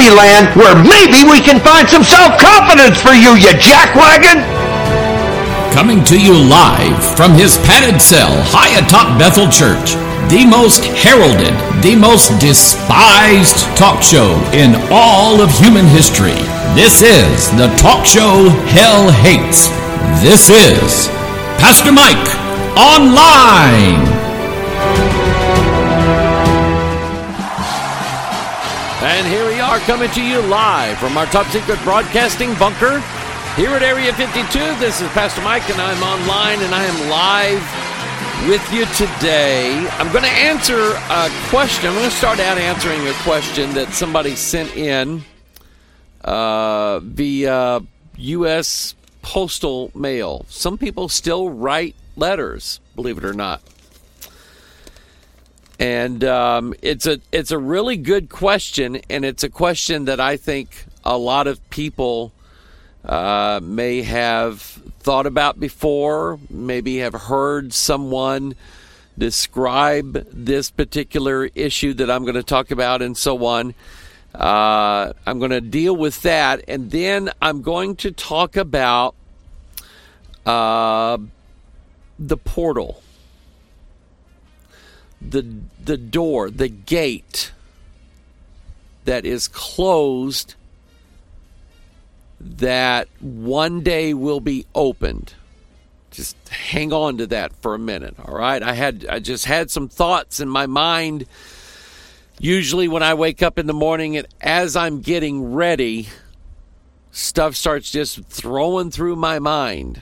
Happy Land, where maybe we can find some self-confidence for you, you jackwagon! Coming to you live from his padded cell high atop Bethel Church, the most heralded, the most despised talk show in all of human history. This is the talk show hell hates. This is Pastor Mike Online. And here we are coming to you live from our top secret broadcasting bunker here at Area 52. This is Pastor Mike, and I'm online, and I am live with you today. I'm going to answer a question. I'm going to start out answering a question that somebody sent in via U.S. postal mail. Some people still write letters, believe it or not. And it's a really good question, and it's a question that I think a lot of people may have thought about before, maybe have heard someone describe this particular issue that I'm going to talk about, and so on. I'm going to deal with that, and then I'm going to talk about the portal. The door, the gate that is closed that one day will be opened. Just hang on to that for a minute, all right? I just had some thoughts in my mind. Usually when I wake up in the morning and as I'm getting ready, stuff starts just throwing through my mind.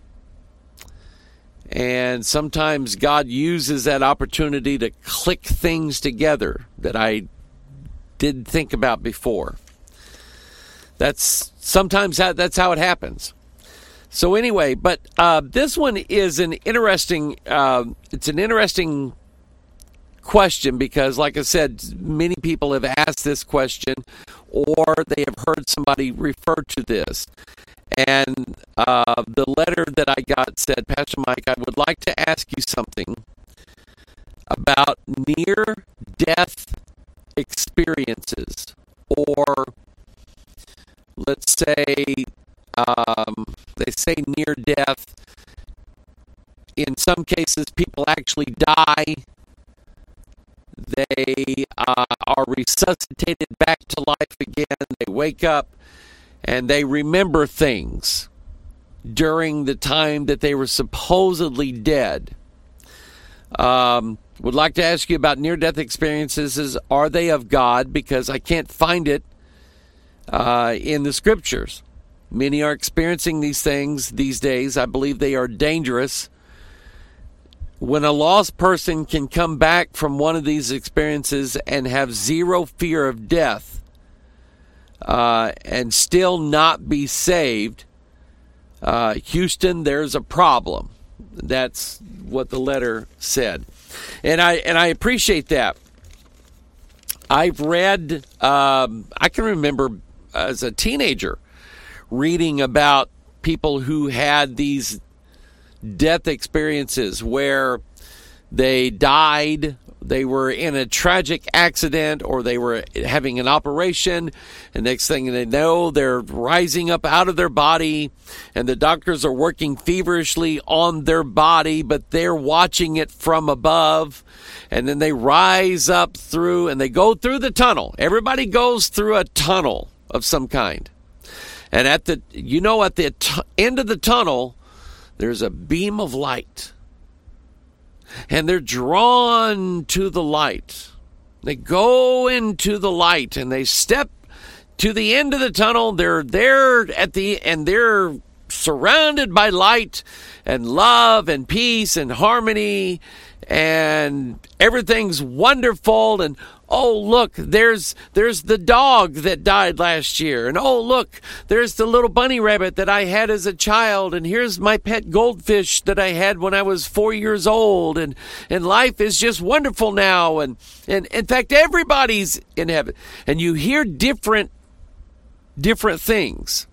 And sometimes God uses that opportunity to click things together that I didn't think about before. That's how it happens. So anyway, but this one is an interesting. It's an interesting question because, like I said, many people have asked this question, or they have heard somebody refer to this. And the letter that I got said, Pastor Mike, I would like to ask you something about near-death experiences, or let's say, they say near-death. In some cases, people actually die. They are resuscitated back to life again. They wake up. And they remember things during the time that they were supposedly dead. Would like to ask you about near-death experiences. Are they of God? Because I can't find it in the Scriptures. Many are experiencing these things these days. I believe they are dangerous. When a lost person can come back from one of these experiences and have zero fear of death, and still not be saved, Houston, there's a problem. That's what the letter said, and I appreciate that. I've read. I can remember as a teenager reading about people who had these death experiences where they died. They were in a tragic accident, or they were having an operation, and next thing they know, they're rising up out of their body, and the doctors are working feverishly on their body, but they're watching it from above, and then they rise up through, and they go through the tunnel. Everybody goes through a tunnel of some kind, and at the end of the tunnel, there's a beam of light. And they're drawn to the light. They go into the light and they step to the end of the tunnel. They're there and they're surrounded by light and love and peace and harmony, and everything's wonderful. And oh, look, there's the dog that died last year. And oh, look, there's the little bunny rabbit that I had as a child. And here's my pet goldfish that I had when I was 4 years old. And life is just wonderful now. And in fact, everybody's in heaven. And you hear different things.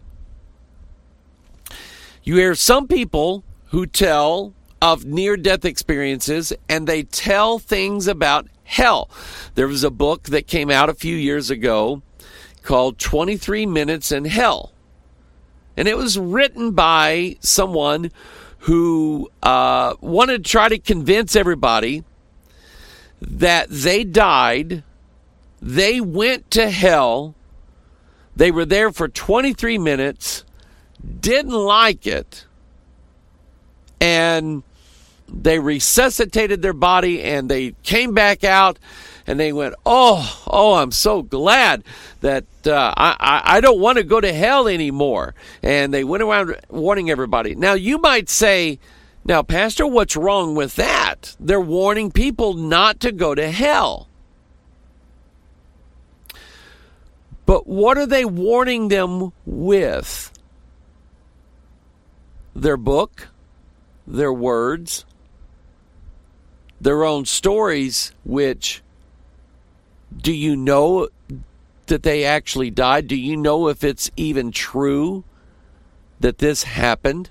You hear some people who tell of near-death experiences, and they tell things about hell. There was a book that came out a few years ago called 23 Minutes in Hell. And it was written by someone who wanted to try to convince everybody that they died, they went to hell, they were there for 23 minutes, didn't like it, and they resuscitated their body, and they came back out, and they went, oh, I'm so glad that I don't want to go to hell anymore. And they went around warning everybody. Now, you might say, now, Pastor, what's wrong with that? They're warning people not to go to hell. But what are they warning them with? Their book, their words, their own stories, which, do you know that they actually died? Do you know if it's even true that this happened?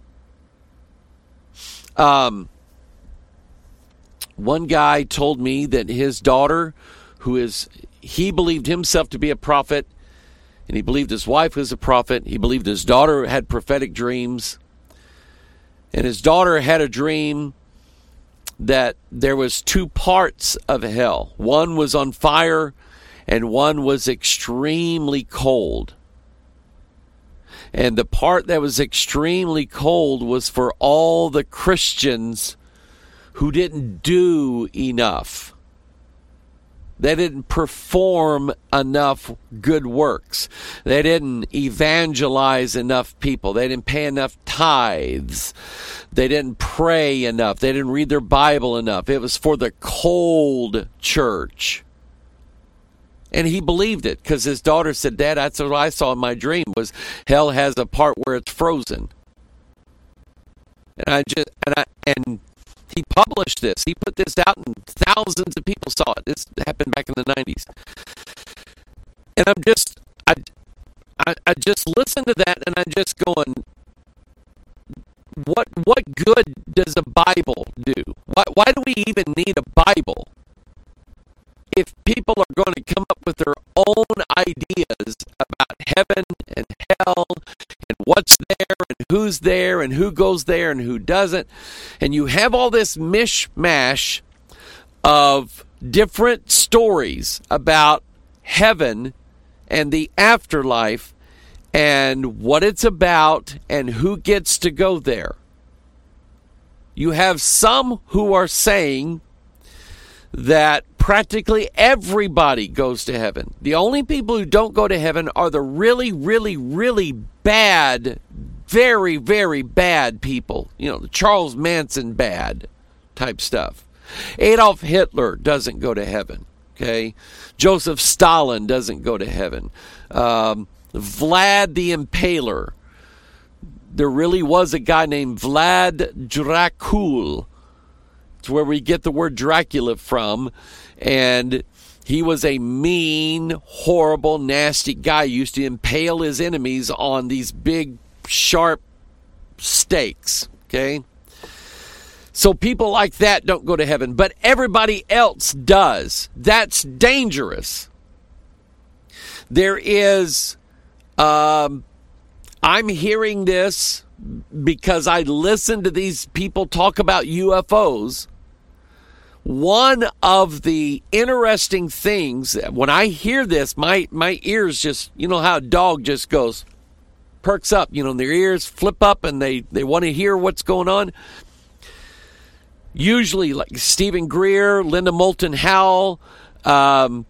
One guy told me that his daughter, he believed himself to be a prophet, and he believed his wife was a prophet. He believed his daughter had prophetic dreams, and his daughter had a dream that there was two parts of hell. One was on fire, and one was extremely cold. And the part that was extremely cold was for all the Christians who didn't do enough. They didn't perform enough good works. They didn't evangelize enough people. They didn't pay enough tithes. They didn't pray enough. They didn't read their Bible enough. It was for the cold church. And he believed it because his daughter said, Dad, that's what I saw in my dream, was hell has a part where it's frozen. And he published this. He put this out and thousands of people saw it. This happened back in the 90s. And I just listened to that, and I'm just going, what good does a Bible do? Why do we even need a Bible if people are going to come up with their own ideas about heaven and hell and what's there and who goes there and who doesn't? And you have all this mishmash of different stories about heaven and the afterlife and what it's about and who gets to go there. You have some who are saying that practically everybody goes to heaven. The only people who don't go to heaven are the really, really, really bad, very, very bad people. You know, the Charles Manson bad type stuff. Adolf Hitler doesn't go to heaven. Okay? Joseph Stalin doesn't go to heaven. Vlad the Impaler. There really was a guy named Vlad Dracul. It's where we get the word Dracula from. And he was a mean, horrible, nasty guy. He used to impale his enemies on these big, sharp stakes. Okay? So people like that don't go to heaven. But everybody else does. That's dangerous. There is... I'm hearing this because I listen to these people talk about UFOs. One of the interesting things, when I hear this, my ears just, you know how a dog just goes, perks up, you know, their ears flip up and they want to hear what's going on. Usually like Stephen Greer, Linda Moulton Howe, Tom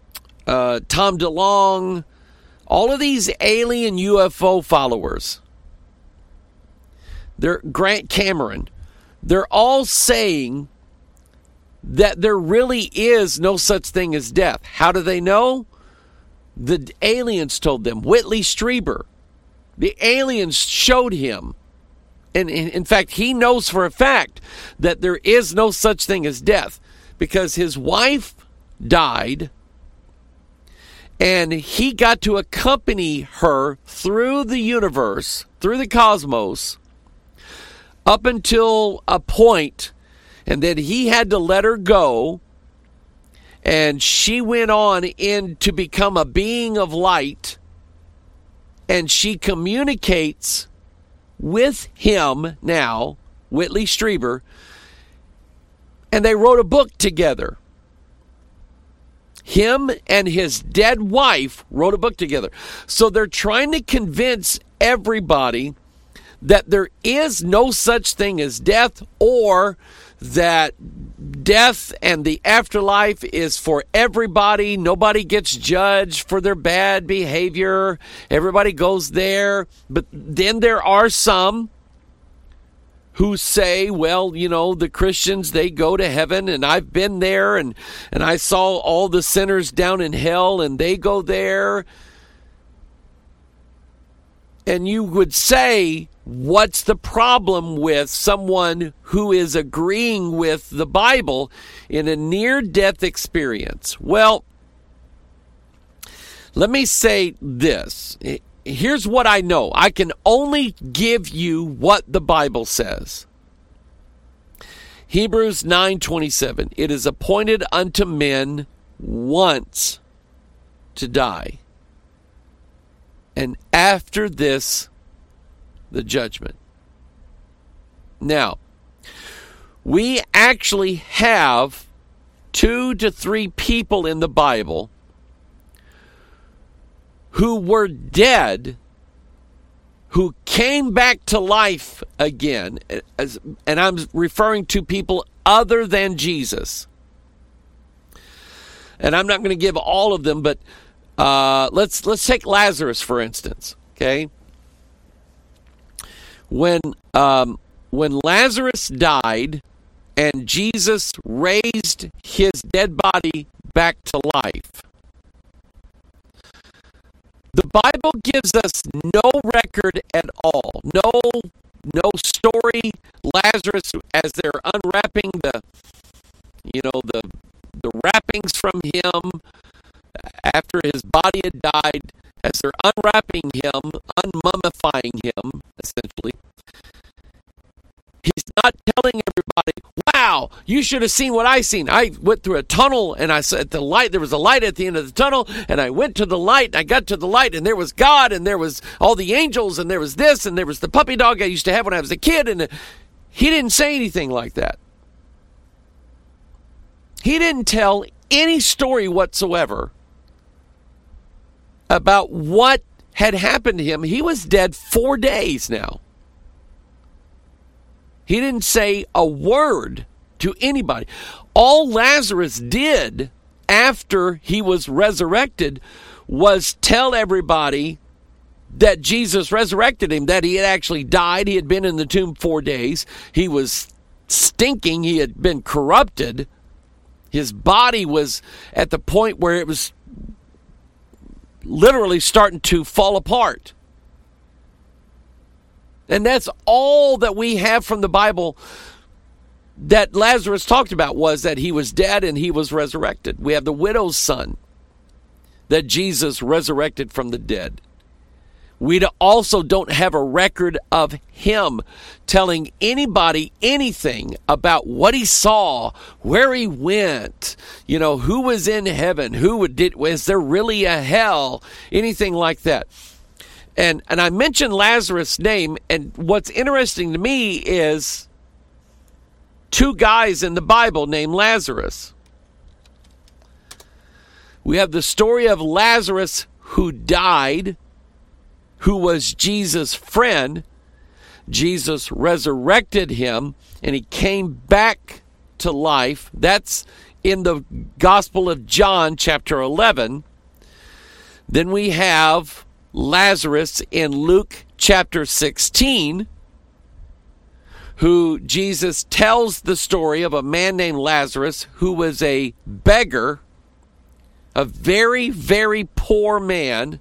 DeLonge, all of these alien UFO followers, they're Grant Cameron, they're all saying that there really is no such thing as death. How do they know? The aliens told them. Whitley Strieber, the aliens showed him. And in fact, he knows for a fact that there is no such thing as death because his wife died. And he got to accompany her through the universe, through the cosmos, up until a point, and then he had to let her go. And she went on in to become a being of light, and she communicates with him now, Whitley Strieber, and they wrote a book together. Him and his dead wife wrote a book together. So they're trying to convince everybody that there is no such thing as death, or that death and the afterlife is for everybody. Nobody gets judged for their bad behavior. Everybody goes there. But then there are some who say, well, you know, the Christians, they go to heaven, and I've been there, and I saw all the sinners down in hell, and they go there. And you would say, what's the problem with someone who is agreeing with the Bible in a near-death experience? Well, let me say this. Here's what I know. I can only give you what the Bible says. Hebrews 9:27. It is appointed unto men once to die, and after this, the judgment. Now, we actually have 2 to 3 people in the Bible who were dead, who came back to life again, and I'm referring to people other than Jesus. And I'm not going to give all of them, but let's take Lazarus, for instance, okay? When Lazarus died and Jesus raised his dead body back to life, the Bible gives us no record at all, no story. Lazarus, as they're unwrapping the wrappings from him after his body had died, as they're unwrapping him, unmummifying him, essentially, he's not telling everybody, wow, you should have seen what I seen. I went through a tunnel, and I saw the light. There was a light at the end of the tunnel, and I went to the light, and I got to the light, and there was God, and there was all the angels, and there was this, and there was the puppy dog I used to have when I was a kid, and he didn't say anything like that. He didn't tell any story whatsoever about what had happened to him. He was dead 4 days now. He didn't say a word to anybody. All Lazarus did after he was resurrected was tell everybody that Jesus resurrected him, that he had actually died. He had been in the tomb 4 days. He was stinking. He had been corrupted. His body was at the point where it was literally starting to fall apart. And that's all that we have from the Bible that Lazarus talked about, was that he was dead and he was resurrected. We have the widow's son that Jesus resurrected from the dead. We also don't have a record of him telling anybody anything about what he saw, where he went, who was in heaven, was there really a hell, anything like that. And I mentioned Lazarus' name, and what's interesting to me is 2 guys in the Bible named Lazarus. We have the story of Lazarus who died, who was Jesus' friend. Jesus resurrected him, and he came back to life. That's in the Gospel of John, chapter 11. Then we have Lazarus in Luke chapter 16, who Jesus tells the story of a man named Lazarus who was a beggar, a very, very poor man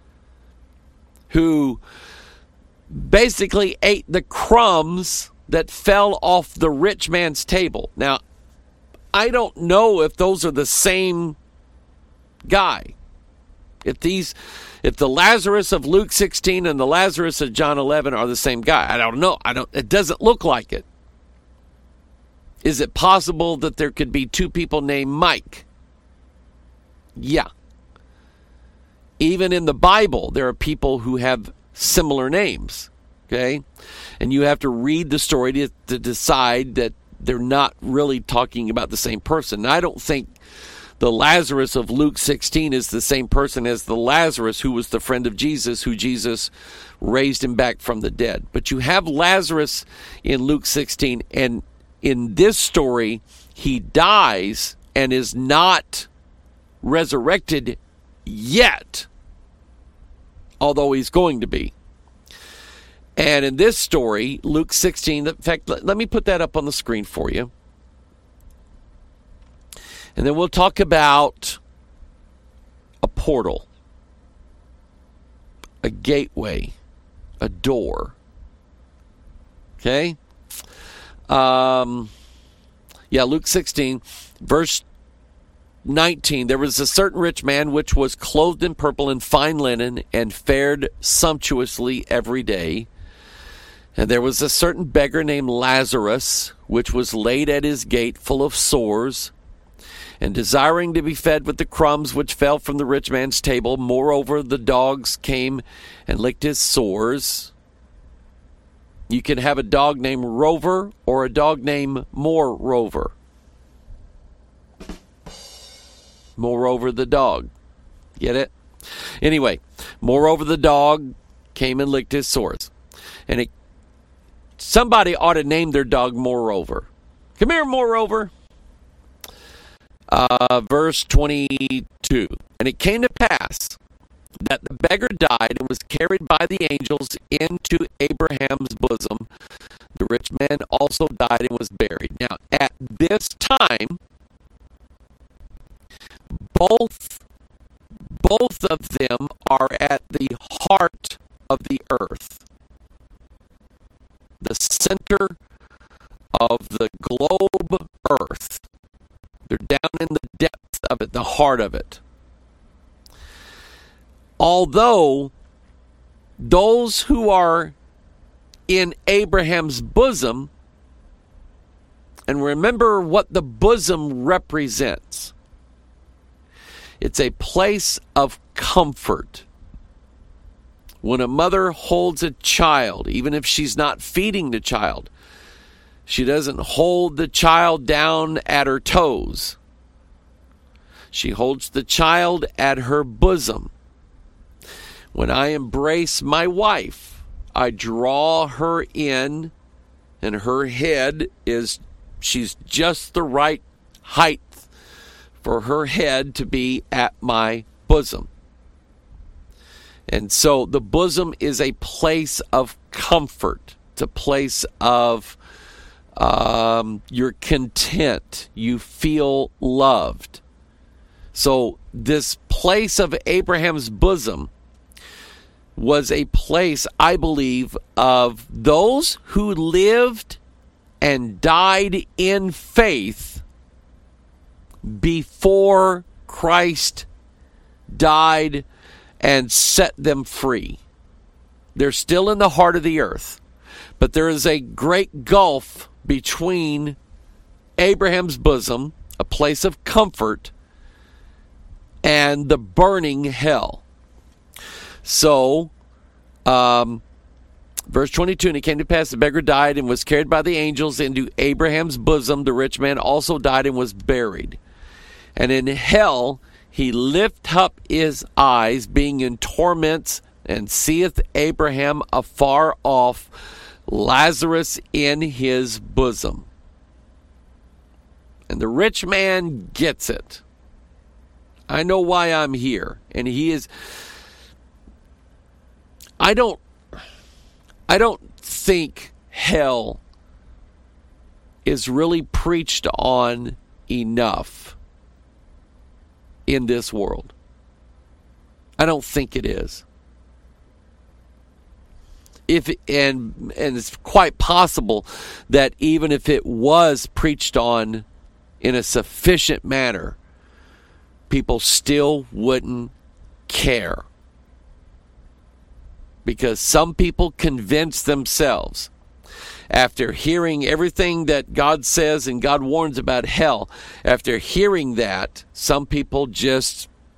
who basically ate the crumbs that fell off the rich man's table. Now, I don't know if those are the same guy. If the Lazarus of Luke 16 and the Lazarus of John 11 are the same guy, I don't know. It doesn't look like it. Is it possible that there could be 2 people named Mike? Yeah. Even in the Bible, there are people who have similar names, okay? And you have to read the story to decide that they're not really talking about the same person. And I don't think the Lazarus of Luke 16 is the same person as the Lazarus who was the friend of Jesus, who Jesus raised him back from the dead. But you have Lazarus in Luke 16, and in this story, he dies and is not resurrected yet, although he's going to be. And in this story, Luke 16, in fact, let me put that up on the screen for you. And then we'll talk about a portal, a gateway, a door. Okay? Luke 16, verse 19, there was a certain rich man which was clothed in purple and fine linen and fared sumptuously every day. And there was a certain beggar named Lazarus, which was laid at his gate full of sores, and desiring to be fed with the crumbs which fell from the rich man's table. Moreover, the dogs came and licked his sores. You can have a dog named Rover or a dog named Moreover. Moreover the dog. Get it? Anyway, moreover the dog came and licked his sores. And somebody ought to name their dog Moreover. Come here, Moreover. Verse 22. And it came to pass that the beggar died and was carried by the angels into Abraham's bosom. The rich man also died and was buried. Now, at this time, both of them are at the heart of the earth, the center of the globe earth. They're down in the depth of it, the heart of it. Although those who are in Abraham's bosom, and remember what the bosom represents. It's a place of comfort. When a mother holds a child, even if she's not feeding the child, she doesn't hold the child down at her toes. She holds the child at her bosom. When I embrace my wife, I draw her in, and her head she's just the right height for her head to be at my bosom. And so the bosom is a place of comfort. It's a place of you're content. You feel loved. So this place of Abraham's bosom was a place, I believe, of those who lived and died in faith before Christ died and set them free. They're still in the heart of the earth, but there is a great gulf between Abraham's bosom, a place of comfort, and the burning hell. So, verse 22, and it came to pass, the beggar died and was carried by the angels into Abraham's bosom. The rich man also died and was buried. And in hell he lift up his eyes, being in torments, and seeth Abraham afar off, Lazarus in his bosom. And the rich man gets it. I know why I'm here. And he is... I don't think hell is really preached on enough in this world. I don't think it is. And it's quite possible that even if it was preached on in a sufficient manner, people still wouldn't care. Because some people convince themselves, after hearing everything that God says and God warns about hell, after hearing that, some people just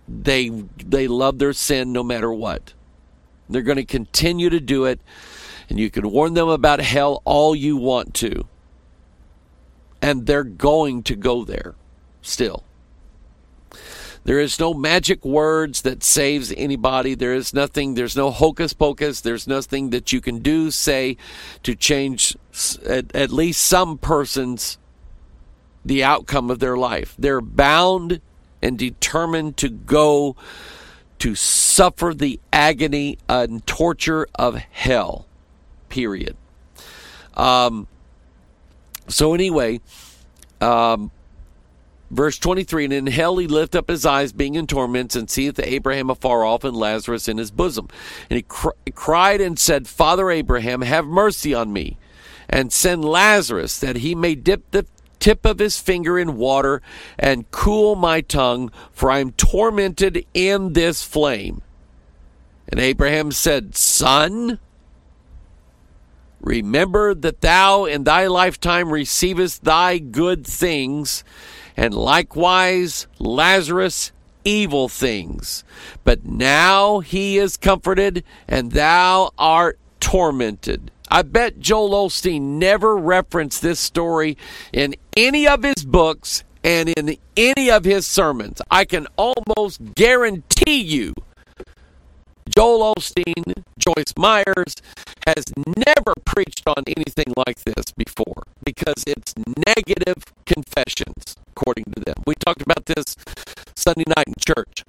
they love their sin no matter what. They're going to continue to do it, and you can warn them about hell all you want to. And they're going to go there still. There is no magic words that saves anybody. There's no hocus pocus. There's nothing that you can do, say, to change at least some person's the outcome of their life. They're bound and determined to go to suffer the agony and torture of hell. Period. So anyway, verse 23, and in hell he lift up his eyes, being in torments, and seeth Abraham afar off, and Lazarus in his bosom. And he cried and said, Father Abraham, have mercy on me, and send Lazarus, that he may dip the tip of his finger in water, and cool my tongue, for I am tormented in this flame. And Abraham said, Son, remember that thou in thy lifetime receivest thy good things, and likewise Lazarus evil things. But now he is comforted, and thou art tormented. I bet Joel Osteen never referenced this story in any of his books and in any of his sermons. I can almost guarantee you Joel Osteen, Joyce Myers, has never preached on anything like this before, because it's negative confessions, according to them. We talked about this Sunday night in church.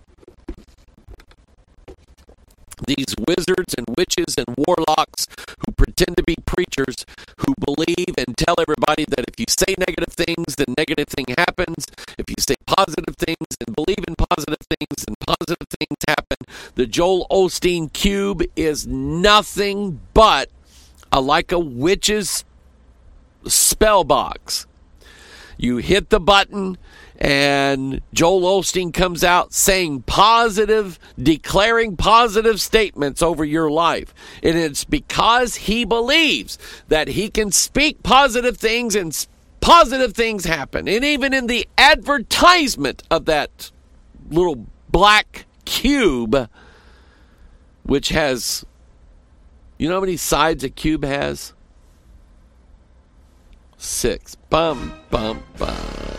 These wizards and witches and warlocks who pretend to be preachers, who believe and tell everybody that if you say negative things, then negative thing happens. If you say positive things and believe in positive things, then positive things happen. The Joel Osteen cube is nothing but like a witch's spell box. You hit the button, and Joel Osteen comes out saying positive, declaring positive statements over your life. And it's because he believes that he can speak positive things and positive things happen. And even in the advertisement of that little black cube, which has, you know how many sides a cube has? 6. Bum, bum, bum.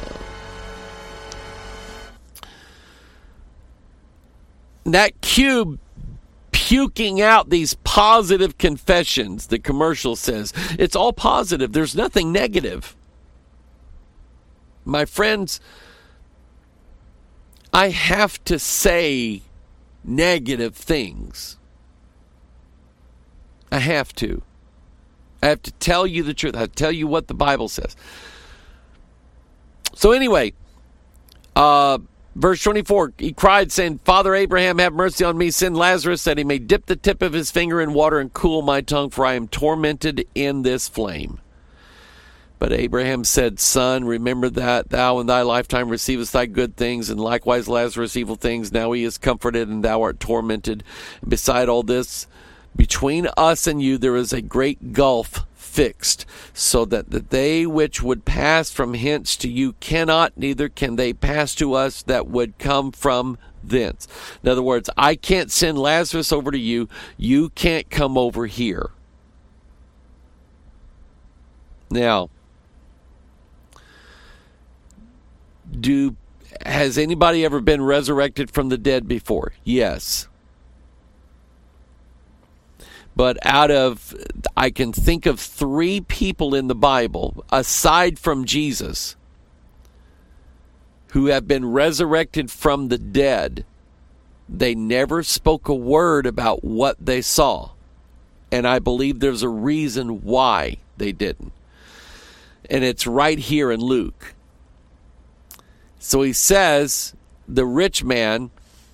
That cube puking out these positive confessions, the commercial says. It's all positive. There's nothing negative. My friends, I have to say negative things. I have to. I have to tell you the truth. I have to tell you what the Bible says. So anyway, verse 24, he cried, saying, Father Abraham, have mercy on me. Send Lazarus, that he may dip the tip of his finger in water and cool my tongue, for I am tormented in this flame. But Abraham said, Son, remember that thou in thy lifetime receivest thy good things, and likewise Lazarus evil things. Now he is comforted, and thou art tormented. And beside all this, between us and you there is a great gulf fixed, so that they which would pass from hence to you cannot, neither can they pass to us that would come from thence. In other words, I can't send Lazarus over to you. You can't come over here. Now, has anybody ever been resurrected from the dead before? Yes. But I can think of 3 people in the Bible, aside from Jesus, who have been resurrected from the dead. They never spoke a word about what they saw. And I believe there's a reason why they didn't. And it's right here in Luke. So he says, the rich man,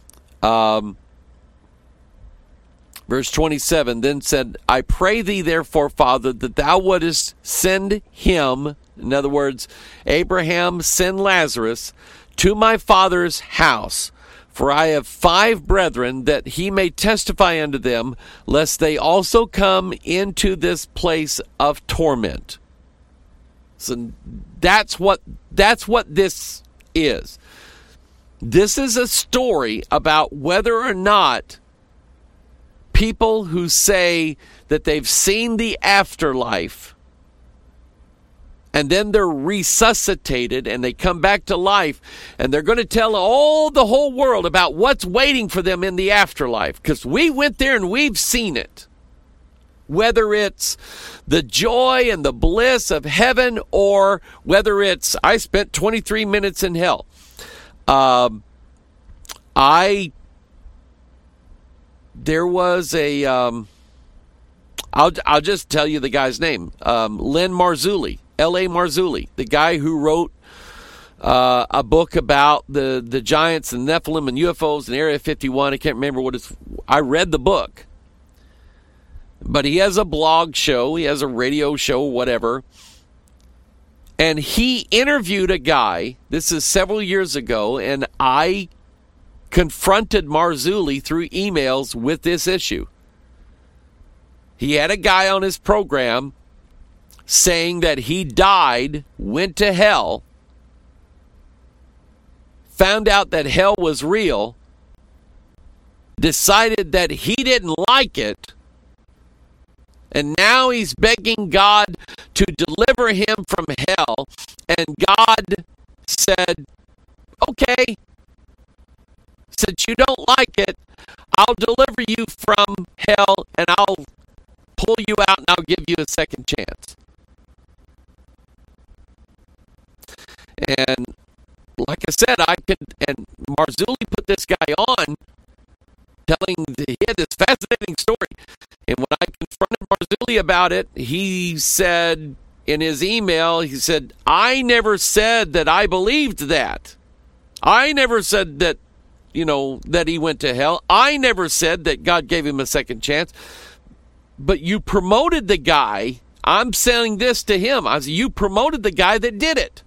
verse 27, then said, I pray thee therefore, Father, that thou wouldest send him, in other words, Abraham, send Lazarus, to my father's house. For I have 5 brethren, that he may testify unto them, lest they also come into this place of torment. So that's what this is. This is a story about whether or not people who say that they've seen the afterlife and then they're resuscitated and they come back to life and they're going to tell the whole world about what's waiting for them in the afterlife, because we went there and we've seen it. Whether it's the joy and the bliss of heaven or whether it's, I spent 23 minutes in hell. There was a, I'll just tell you the guy's name, Len Marzulli, L.A. Marzulli, the guy who wrote a book about the giants and Nephilim and UFOs and Area 51. I can't remember I read the book. But he has a blog show, he has a radio show, whatever. And he interviewed a guy, this is several years ago, and I confronted Marzulli through emails with this issue. He had a guy on his program saying that he died, went to hell, found out that hell was real, decided that he didn't like it, and now he's begging God to deliver him from hell. And God said, okay, since you don't like it, I'll deliver you from hell and I'll pull you out and I'll give you a second chance. And like I said, and Marzulli put this guy on, he had this fascinating story. And when I confronted Marzulli about it, he said in his email, he said, I never said that I believed that. I never said that, that he went to hell. I never said that God gave him a second chance. But you promoted the guy. I'm saying this to him. I said, you promoted the guy that did it.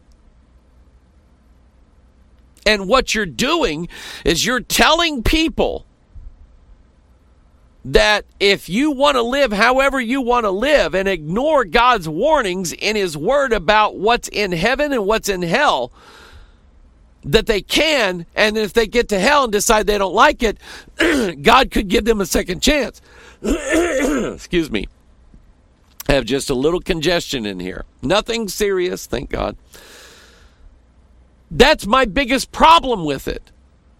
And what you're doing is you're telling people that if you want to live however you want to live and ignore God's warnings in his word about what's in heaven and what's in hell, that they can, and if they get to hell and decide they don't like it, God could give them a second chance. Excuse me. I have just a little congestion in here. Nothing serious, thank God. That's my biggest problem with it.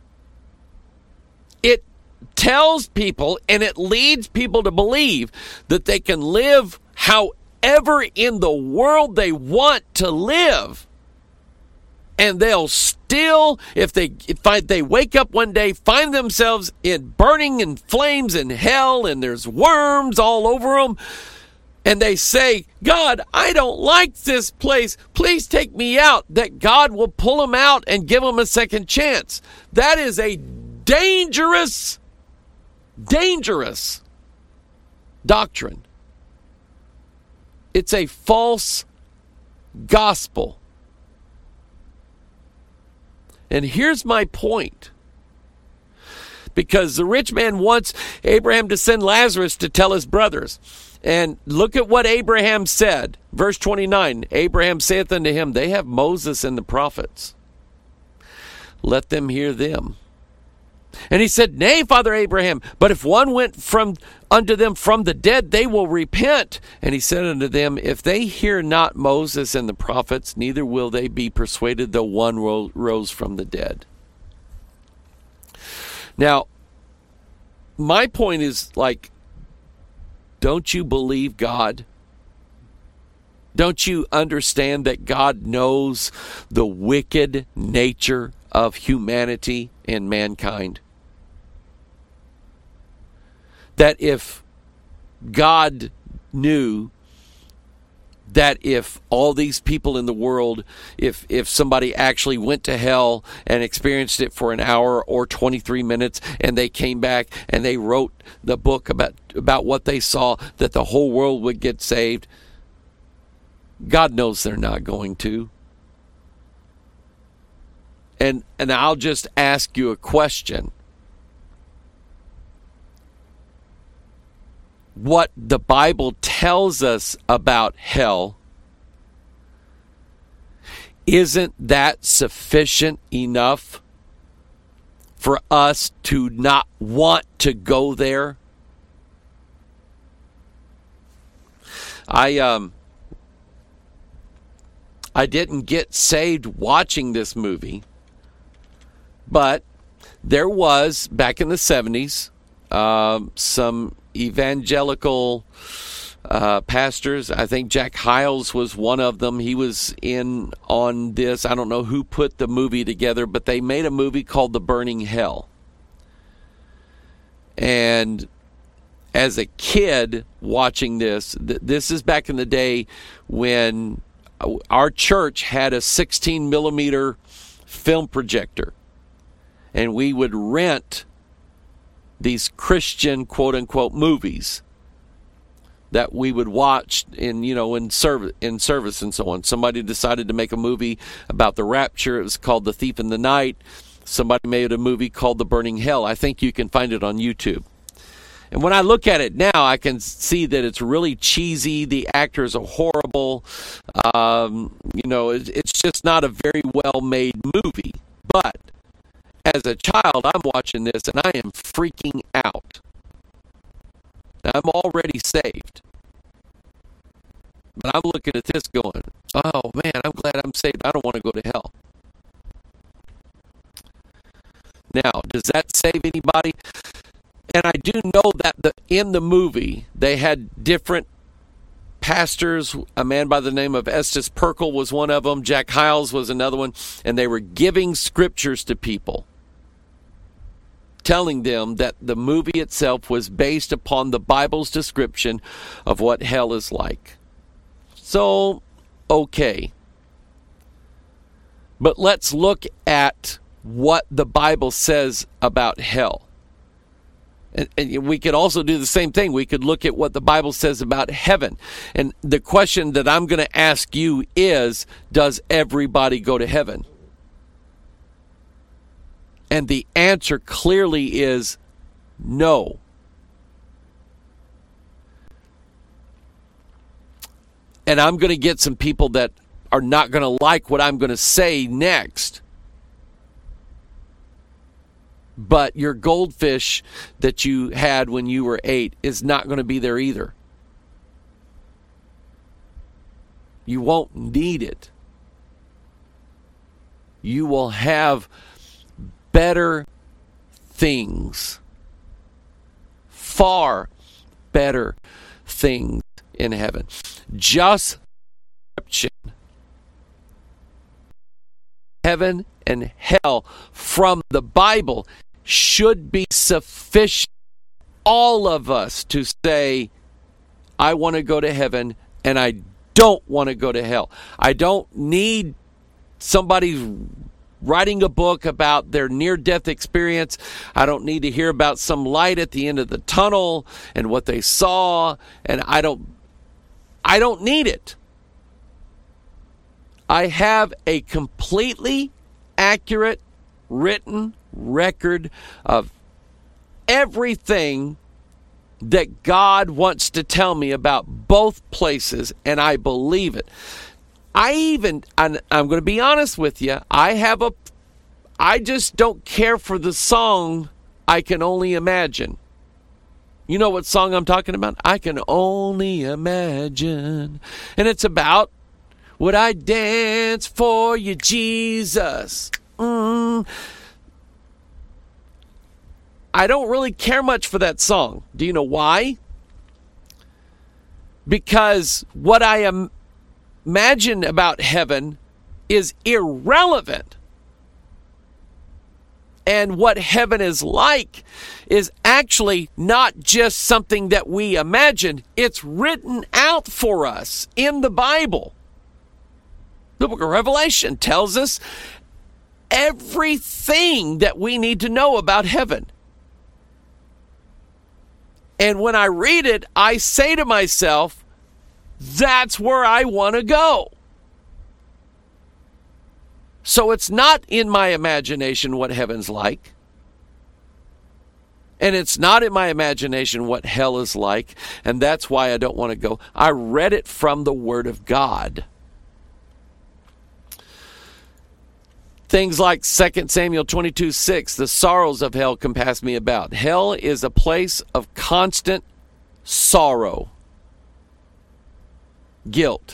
It tells people and it leads people to believe that they can live however in the world they want to live. And they'll still, if they wake up one day, find themselves in burning in flames in hell and there's worms all over them. And they say, God, I don't like this place. Please take me out. That God will pull them out and give them a second chance. That is a dangerous doctrine. It's a false gospel. And here's my point. Because the rich man wants Abraham to send Lazarus to tell his brothers. And look at what Abraham said. Verse 29, Abraham saith unto him, they have Moses and the prophets. Let them hear them. And he said, nay, Father Abraham, but if one went unto them from the dead, they will repent. And he said unto them, if they hear not Moses and the prophets, neither will they be persuaded, though one rose from the dead. Now, my point is don't you believe God? Don't you understand that God knows the wicked nature of humanity and mankind? That if God knew that if all these people in the world, if somebody actually went to hell and experienced it for an hour or 23 minutes and they came back and they wrote the book about what they saw, that the whole world would get saved, God knows they're not going to. And I'll just ask you a question. What the Bible tells us about hell, isn't that sufficient enough for us to not want to go there? I didn't get saved watching this movie, but there was, back in the 70s, some evangelical pastors. I think Jack Hyles was one of them. He was in on this. I don't know who put the movie together, but they made a movie called The Burning Hell. And as a kid watching this, this is back in the day when our church had a 16 millimeter film projector, and we would rent these Christian quote unquote movies that we would watch in service and so on. Somebody decided to make a movie about the rapture. It was called The Thief in the Night. Somebody made a movie called The Burning Hell. I think you can find it on YouTube. And when I look at it now, I can see that it's really cheesy. The actors are horrible. It's just not a very well-made movie. But as a child, I'm watching this and I am freaking out. Now, I'm already saved. But I'm looking at this going, oh man, I'm glad I'm saved. I don't want to go to hell. Now, does that save anybody? And I do know that in the movie, they had different pastors. A man by the name of Estes Perkel was one of them. Jack Hyles was another one. And they were giving scriptures to people, telling them that the movie itself was based upon the Bible's description of what hell is like. So, okay. But let's look at what the Bible says about hell. And we could also do the same thing. We could look at what the Bible says about heaven. And the question that I'm going to ask you is, does everybody go to heaven? And the answer clearly is no. And I'm going to get some people that are not going to like what I'm going to say next. But your goldfish that you had when you were 8 is not going to be there either. You won't need it. You will have better things. Far better things in heaven. Just heaven and hell from the Bible should be sufficient. All of us to say, I want to go to heaven and I don't want to go to hell. I don't need somebody writing a book about their near-death experience. I don't need to hear about some light at the end of the tunnel and what they saw. And I don't need it. I have a completely accurate written record of everything that God wants to tell me about both places, and I believe it. I'm going to be honest with you, I just don't care for the song I Can Only Imagine. You know what song I'm talking about? I Can Only Imagine. And it's about, would I dance for you, Jesus? I don't really care much for that song. Do you know why? Because what I imagine about heaven is irrelevant. And what heaven is like is actually not just something that we imagine. It's written out for us in the Bible. The book of Revelation tells us everything that we need to know about heaven. And when I read it, I say to myself, that's where I want to go. So it's not in my imagination what heaven's like. And it's not in my imagination what hell is like. And that's why I don't want to go. I read it from the Word of God. Things like 2 Samuel 22:6, the sorrows of hell compass me about. Hell is a place of constant sorrow, guilt.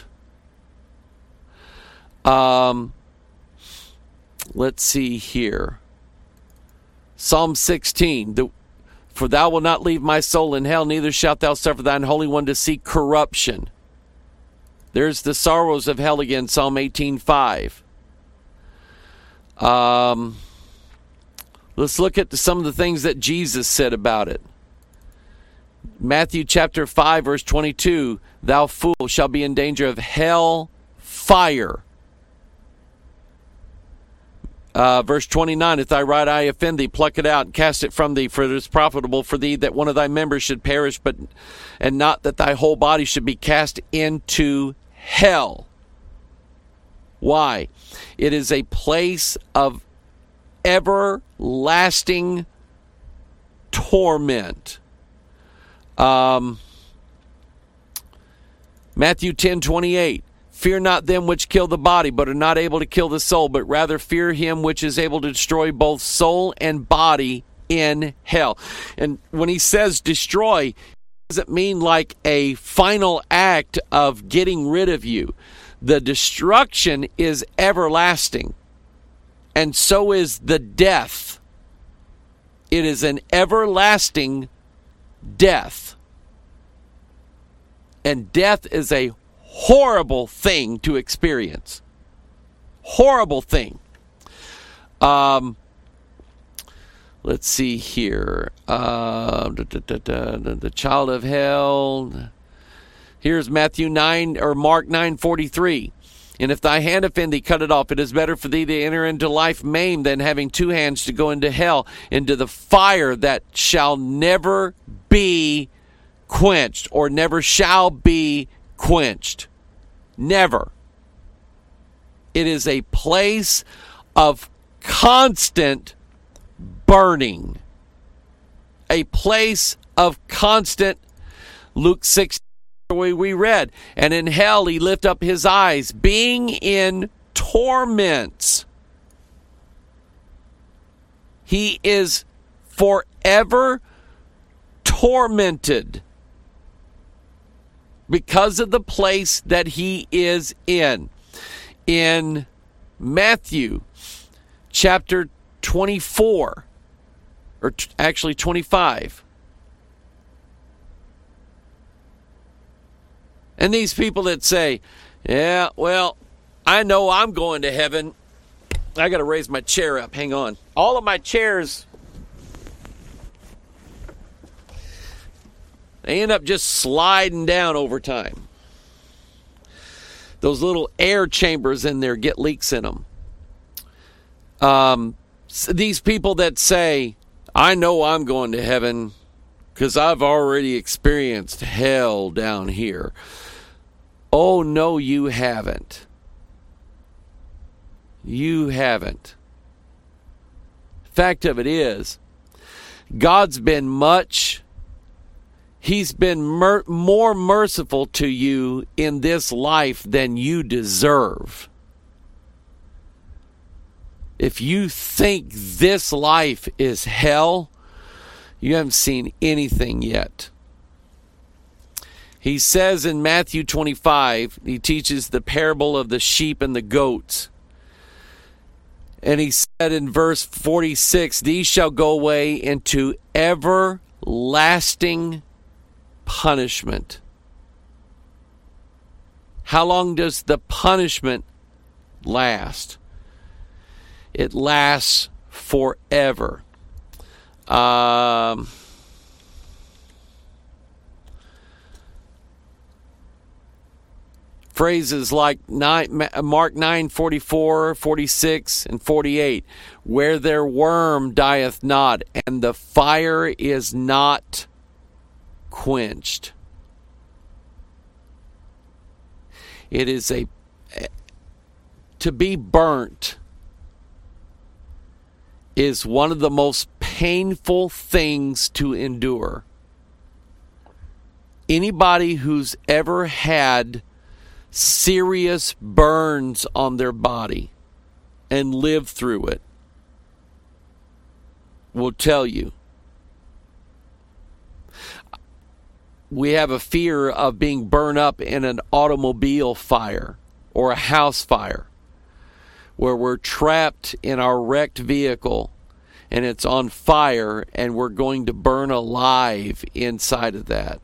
Let's see here. Psalm 16, for thou wilt not leave my soul in hell, neither shalt thou suffer thine Holy One to see corruption. There's the sorrows of hell again, Psalm 18:5. Let's look at some of the things that Jesus said about it. Matthew chapter 5, verse 22, thou fool shalt be in danger of hell fire. Verse 29, if thy right eye offend thee, pluck it out and cast it from thee, for it is profitable for thee that one of thy members should perish, and not that thy whole body should be cast into hell. Why? It is a place of everlasting torment. Matthew 10:28. Fear not them which kill the body, but are not able to kill the soul, but rather fear him which is able to destroy both soul and body in hell. And when he says destroy, doesn't mean like a final act of getting rid of you. The destruction is everlasting, and so is the death. It is an everlasting death. And death is a horrible thing to experience. Horrible thing. Let's see here. The child of hell. Here's Matthew 9 or Mark 9:43. And if thy hand offend thee, cut it off. It is better for thee to enter into life maimed than having two hands to go into hell, into the fire that shall never be quenched, or never shall be quenched. Never. It is a place of constant burning. A place of constant, Luke 6, we read, and in hell he lift up his eyes, being in torments. He is forever tormented because of the place that he is in. In Matthew chapter 24, or actually 25. And these people that say, yeah, well, I know I'm going to heaven. I got to raise my chair up. Hang on. All of my chairs, they end up just sliding down over time. Those little air chambers in there get leaks in them. These people that say, I know I'm going to heaven because I've already experienced hell down here. Oh, no, you haven't. You haven't. Fact of it is, God's been He's been more merciful to you in this life than you deserve. If you think this life is hell, you haven't seen anything yet. He says in Matthew 25, he teaches the parable of the sheep and the goats. And he said in verse 46, these shall go away into everlasting punishment. How long does the punishment last? It lasts forever. Phrases like Mark 9, 44, 46, and 48. Where their worm dieth not, and the fire is not quenched. It is to be burnt is one of the most painful things to endure. Anybody who's ever had serious burns on their body, and lived through it will tell you. We have a fear of being burned up in an automobile fire or a house fire where we're trapped in our wrecked vehicle and it's on fire and we're going to burn alive inside of that.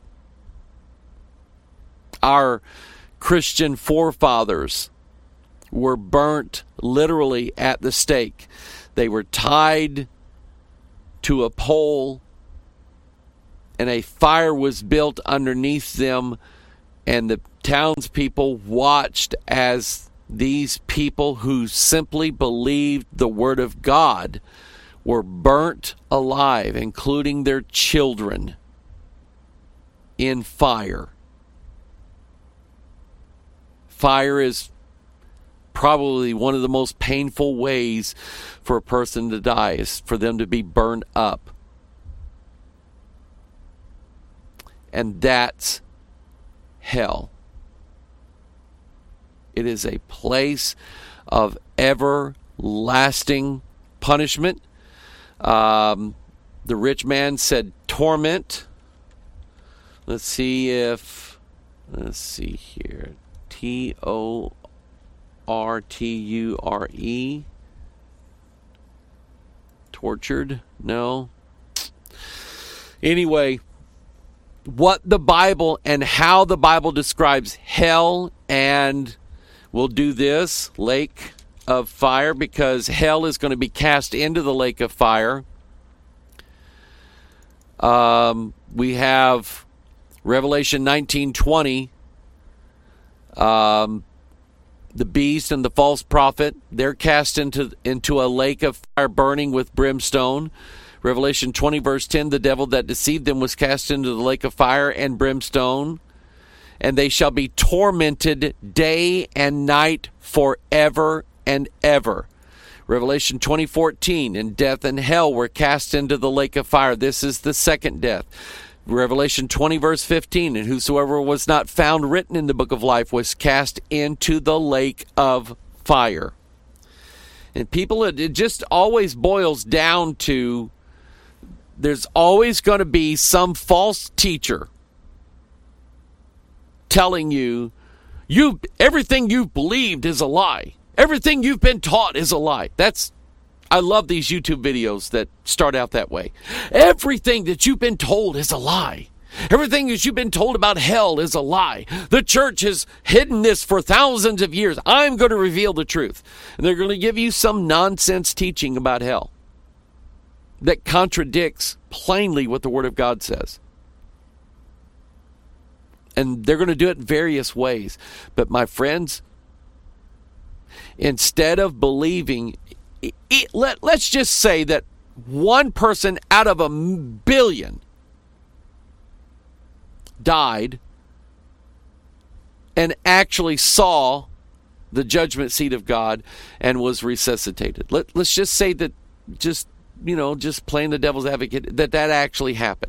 Our Christian forefathers were burnt literally at the stake. They were tied to a pole and a fire was built underneath them, and the townspeople watched as these people who simply believed the Word of God were burnt alive, including their children, in fire. Fire is probably one of the most painful ways for a person to die, is for them to be burned up. And that's hell. It is a place of everlasting punishment. The rich man said torment. Let's see here. Torture. Tortured? No. Anyway, what the Bible and how the Bible describes hell, and we'll do this, lake of fire, because hell is going to be cast into the lake of fire. We have Revelation 19:20. The beast and the false prophet, they're cast into a lake of fire burning with brimstone. Revelation 20 verse 10, the devil that deceived them was cast into the lake of fire and brimstone, and they shall be tormented day and night forever and ever. Revelation 20:14, and death and hell were cast into the lake of fire. This is the second death. Revelation 20 verse 15, and whosoever was not found written in the book of life was cast into the lake of fire. And people, it just always boils down to, there's always going to be some false teacher telling you everything you've believed is a lie. Everything you've been taught is a lie. I love these YouTube videos that start out that way. Everything that you've been told is a lie. Everything that you've been told about hell is a lie. The church has hidden this for thousands of years. I'm going to reveal the truth. And they're going to give you some nonsense teaching about hell that contradicts plainly what the Word of God says. And they're going to do it in various ways. But my friends, instead of believing, let's just say that one person out of 1 billion died and actually saw the judgment seat of God and was resuscitated. Let's just say that, just playing the devil's advocate, that actually happened.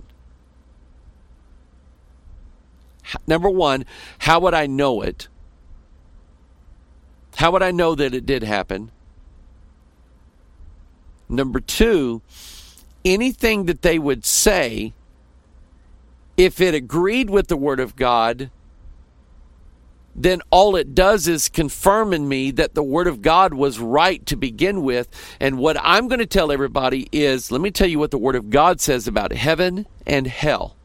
Number one, how would I know it? How would I know that it did happen? Number two, anything that they would say, if it agreed with the Word of God, then all it does is confirm in me that the Word of God was right to begin with. And what I'm going to tell everybody is, let me tell you what the Word of God says about heaven and hell.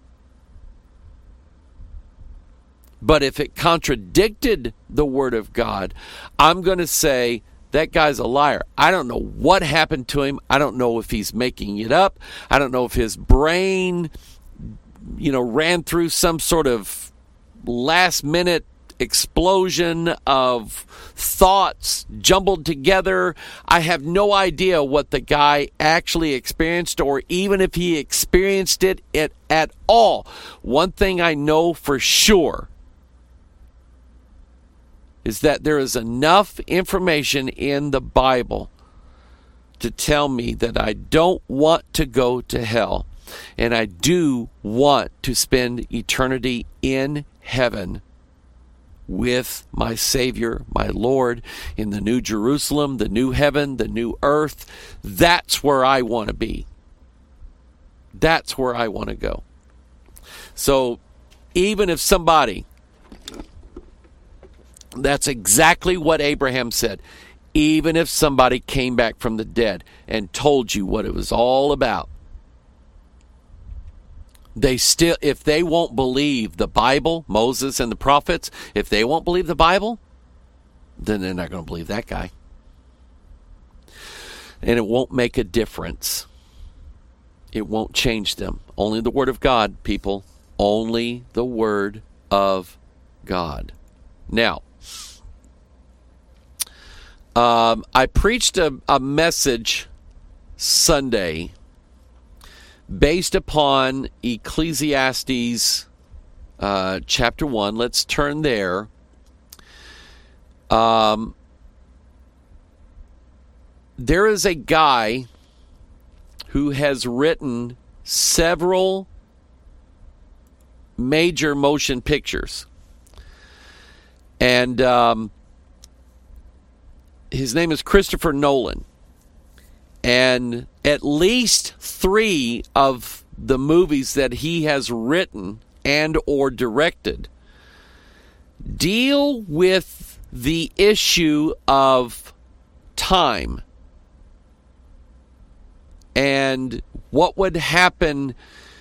But if it contradicted the Word of God, I'm going to say, that guy's a liar. I don't know what happened to him. I don't know if he's making it up. I don't know if his brain, ran through some sort of last-minute explosion of thoughts jumbled together. I have no idea what the guy actually experienced, or even if he experienced it at all. One thing I know for sure is that there is enough information in the Bible to tell me that I don't want to go to hell, and I do want to spend eternity in heaven with my Savior, my Lord, in the New Jerusalem, the new heaven, the new earth. That's where I want to be. That's where I want to go. So even if somebody, that's exactly what Abraham said, even if somebody came back from the dead and told you what it was all about, they still, if they won't believe the Bible, Moses and the prophets, if they won't believe the Bible, then they're not going to believe that guy. And it won't make a difference. It won't change them. Only the Word of God, people. Only the Word of God. Now, I preached a message Sunday based upon Ecclesiastes chapter 1. Let's turn there. There is a guy who has written several major motion pictures. And his name is Christopher Nolan. And at least 3 of the movies that he has written and or directed deal with the issue of time and what would happen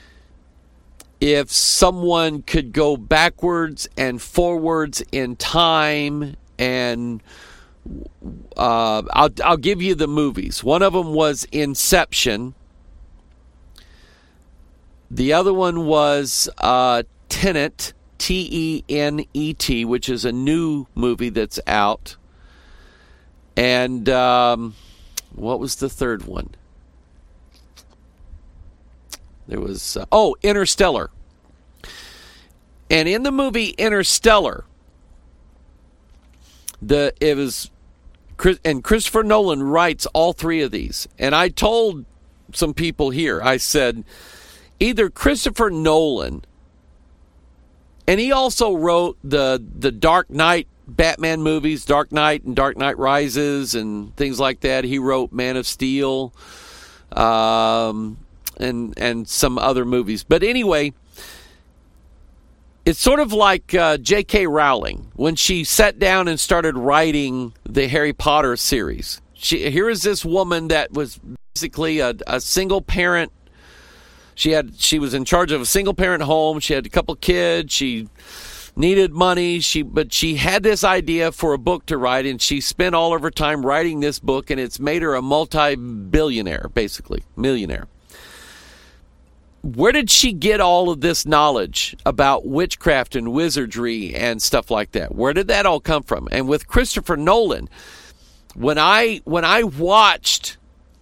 if someone could go backwards and forwards in time. And I'll give you the movies. One of them was Inception. The other one was Tenet, T-E-N-E-T, which is a new movie that's out. And what was the third one? There was, Interstellar. And in the movie Interstellar, Christopher Nolan writes all 3 of these. And I told some people here, I said, either Christopher Nolan, and he also wrote the Dark Knight Batman movies, Dark Knight and Dark Knight Rises and things like that. He wrote Man of Steel, and some other movies. But anyway, it's sort of like J.K. Rowling when she sat down and started writing the Harry Potter series. Here is this woman that was basically a single parent. She was in charge of a single parent home. She had a couple kids. She needed money. But she had this idea for a book to write, and she spent all of her time writing this book, and it's made her a multi-billionaire, basically, millionaire. Where did she get all of this knowledge about witchcraft and wizardry and stuff like that? Where did that all come from? And with Christopher Nolan, when I watched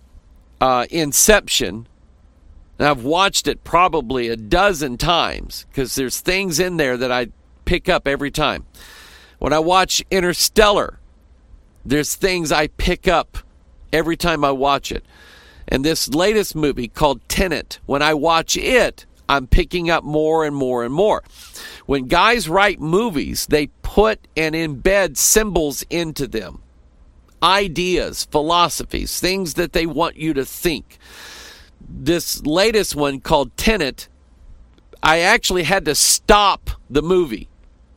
Inception, and I've watched it probably a dozen times because there's things in there that I pick up every time. When I watch Interstellar, there's things I pick up every time I watch it. And this latest movie called Tenet, when I watch it, I'm picking up more and more and more. When guys write movies, they put and embed symbols into them. Ideas, philosophies, things that they want you to think. This latest one called Tenet, I actually had to stop the movie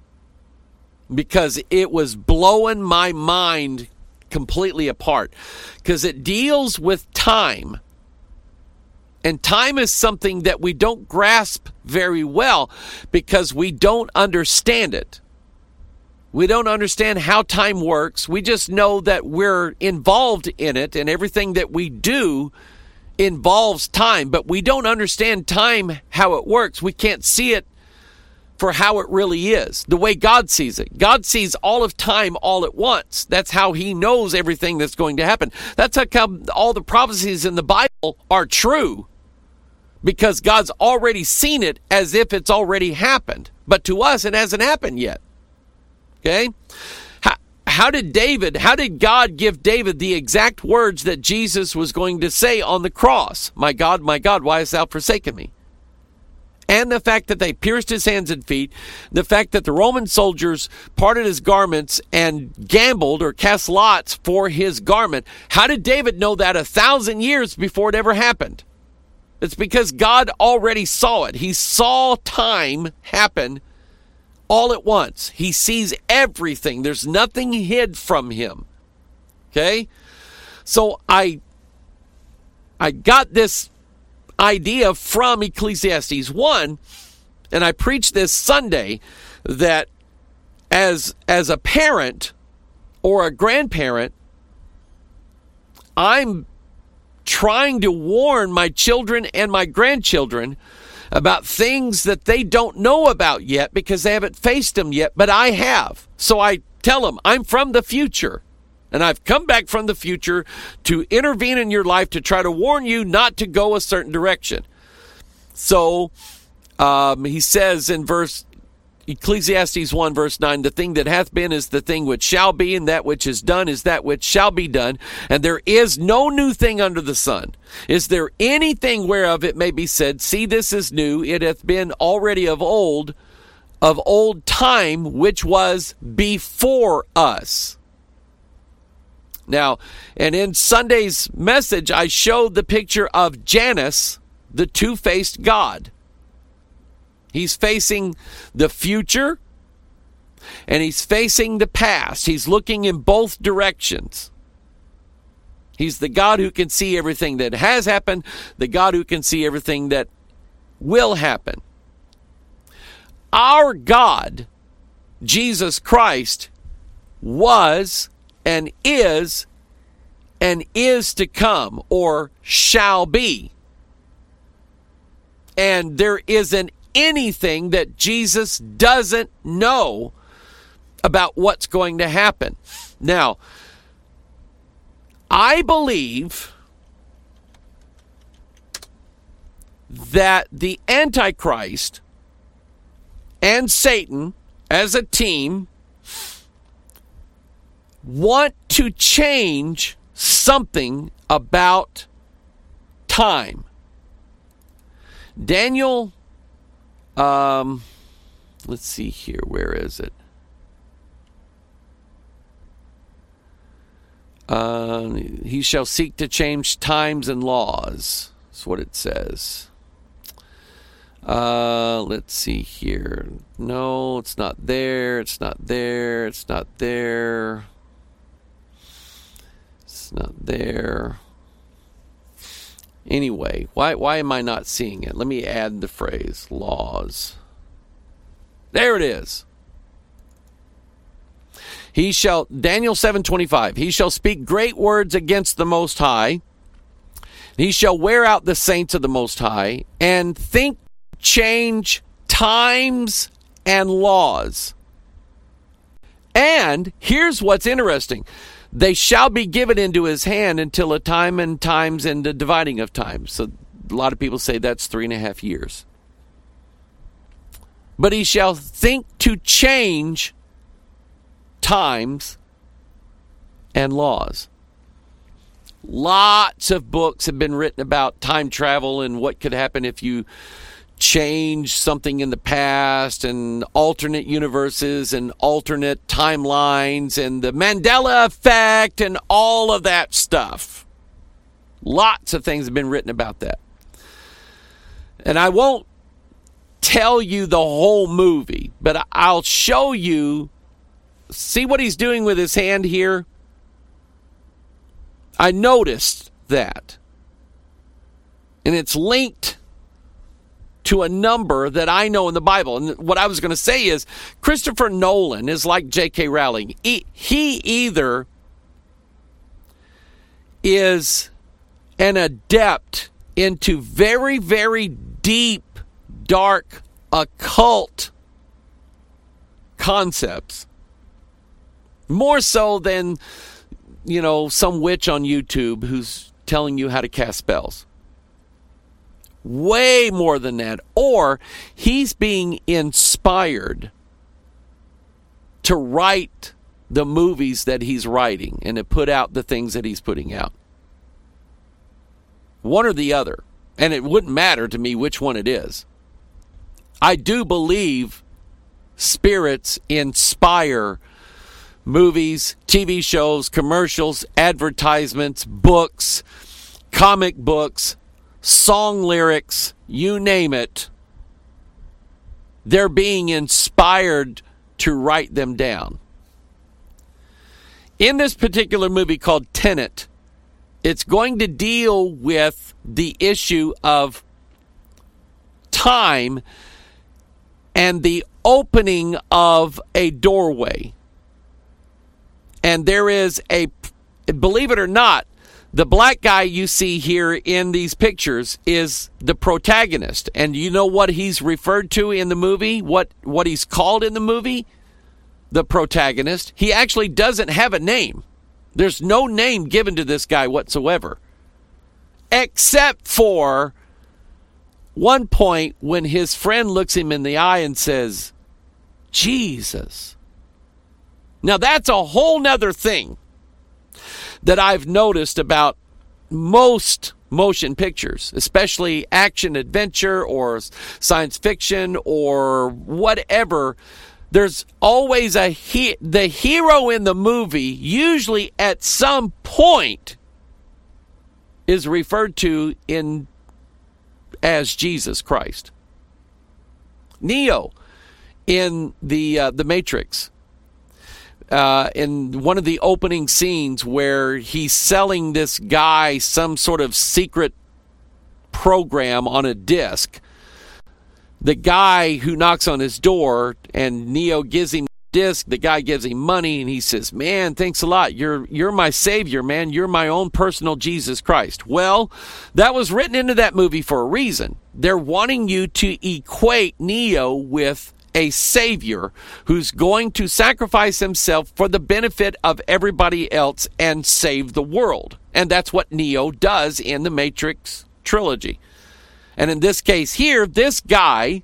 because it was blowing my mind completely apart, because it deals with time, and time is something that we don't grasp very well because we don't understand it. We don't understand how time works. We just know that we're involved in it, and everything that we do involves time, but we don't understand time, how it works. We can't see it for how it really is, the way God sees it. God sees all of time all at once. That's how he knows everything that's going to happen. That's how come all the prophecies in the Bible are true, because God's already seen it as if it's already happened. But to us, it hasn't happened yet. Okay? How did God give David the exact words that Jesus was going to say on the cross? My God, why hast thou forsaken me? and the fact that they pierced his hands and feet, the fact that the Roman soldiers parted his garments and gambled or cast lots for his garment, how did David know that 1,000 years before it ever happened? It's because God already saw it. He saw time happen all at once. He sees everything. There's nothing hid from him. Okay? So I got this idea from Ecclesiastes 1, and I preached this Sunday, that as a parent or a grandparent, I'm trying to warn my children and my grandchildren about things that they don't know about yet because they haven't faced them yet, but I have. So I tell them, I'm from the future, and I've come back from the future to intervene in your life to try to warn you not to go a certain direction. So he says in Ecclesiastes 1, verse 9, the thing that hath been is the thing which shall be, and that which is done is that which shall be done. And there is no new thing under the sun. Is there anything whereof it may be said, see, this is new, it hath been already of old time, which was before us. Now, and in Sunday's message, I showed the picture of Janus, the two-faced God. He's facing the future, and he's facing the past. He's looking in both directions. He's the God who can see everything that has happened, the God who can see everything that will happen. Our God, Jesus Christ, was and is to come, or shall be. And there isn't anything that Jesus doesn't know about what's going to happen. Now, I believe that the Antichrist and Satan as a team want to change something about time. Daniel, let's see here, where is it? He shall seek to change times and laws. That's what it says. Let's see here. No, it's not there. It's not there. It's not there. It's not there. Anyway, why am I not seeing it? Let me add the phrase, laws. There it is. He shall, Daniel 7:25, he shall speak great words against the Most High. He shall wear out the saints of the Most High and think change times and laws. And here's what's interesting. They shall be given into his hand until a time and times and the dividing of time. So a lot of people say that's 3.5 years. But he shall think to change times and laws. Lots of books have been written about time travel and what could happen if you change something in the past, and alternate universes and alternate timelines and the Mandela effect and all of that stuff. Lots of things have been written about that. And I won't tell you the whole movie, but I'll show you. See what he's doing with his hand here? I noticed that. And it's linked to a number that I know in the Bible. And what I was going to say is, Christopher Nolan is like J.K. Rowling. He either is an adept into very, very deep, dark, occult concepts, more so than, some witch on YouTube who's telling you how to cast spells. Way more than that. Or he's being inspired to write the movies that he's writing and to put out the things that he's putting out. One or the other. And it wouldn't matter to me which one it is. I do believe spirits inspire movies, TV shows, commercials, advertisements, books, comic books, song lyrics, you name it. They're being inspired to write them down. In this particular movie called Tenet, it's going to deal with the issue of time and the opening of a doorway. And there is a, believe it or not, the black guy you see here in these pictures is the protagonist. And you know what he's referred to in the movie? What he's called in the movie? The protagonist. He actually doesn't have a name. There's no name given to this guy whatsoever. Except for one point when his friend looks him in the eye and says, Jesus. Now that's a whole nother thing that I've noticed about most motion pictures, especially action adventure or science fiction or whatever. There's always the hero in the movie, usually at some point, is referred to as Jesus Christ. Neo in the Matrix, in one of the opening scenes where he's selling this guy some sort of secret program on a disc. The guy who knocks on his door and Neo gives him the disc, the guy gives him money and he says, man, thanks a lot. You're my savior, man. You're my own personal Jesus Christ. Well, that was written into that movie for a reason. They're wanting you to equate Neo with a savior who's going to sacrifice himself for the benefit of everybody else and save the world. And that's what Neo does in the Matrix trilogy. And in this case here, this guy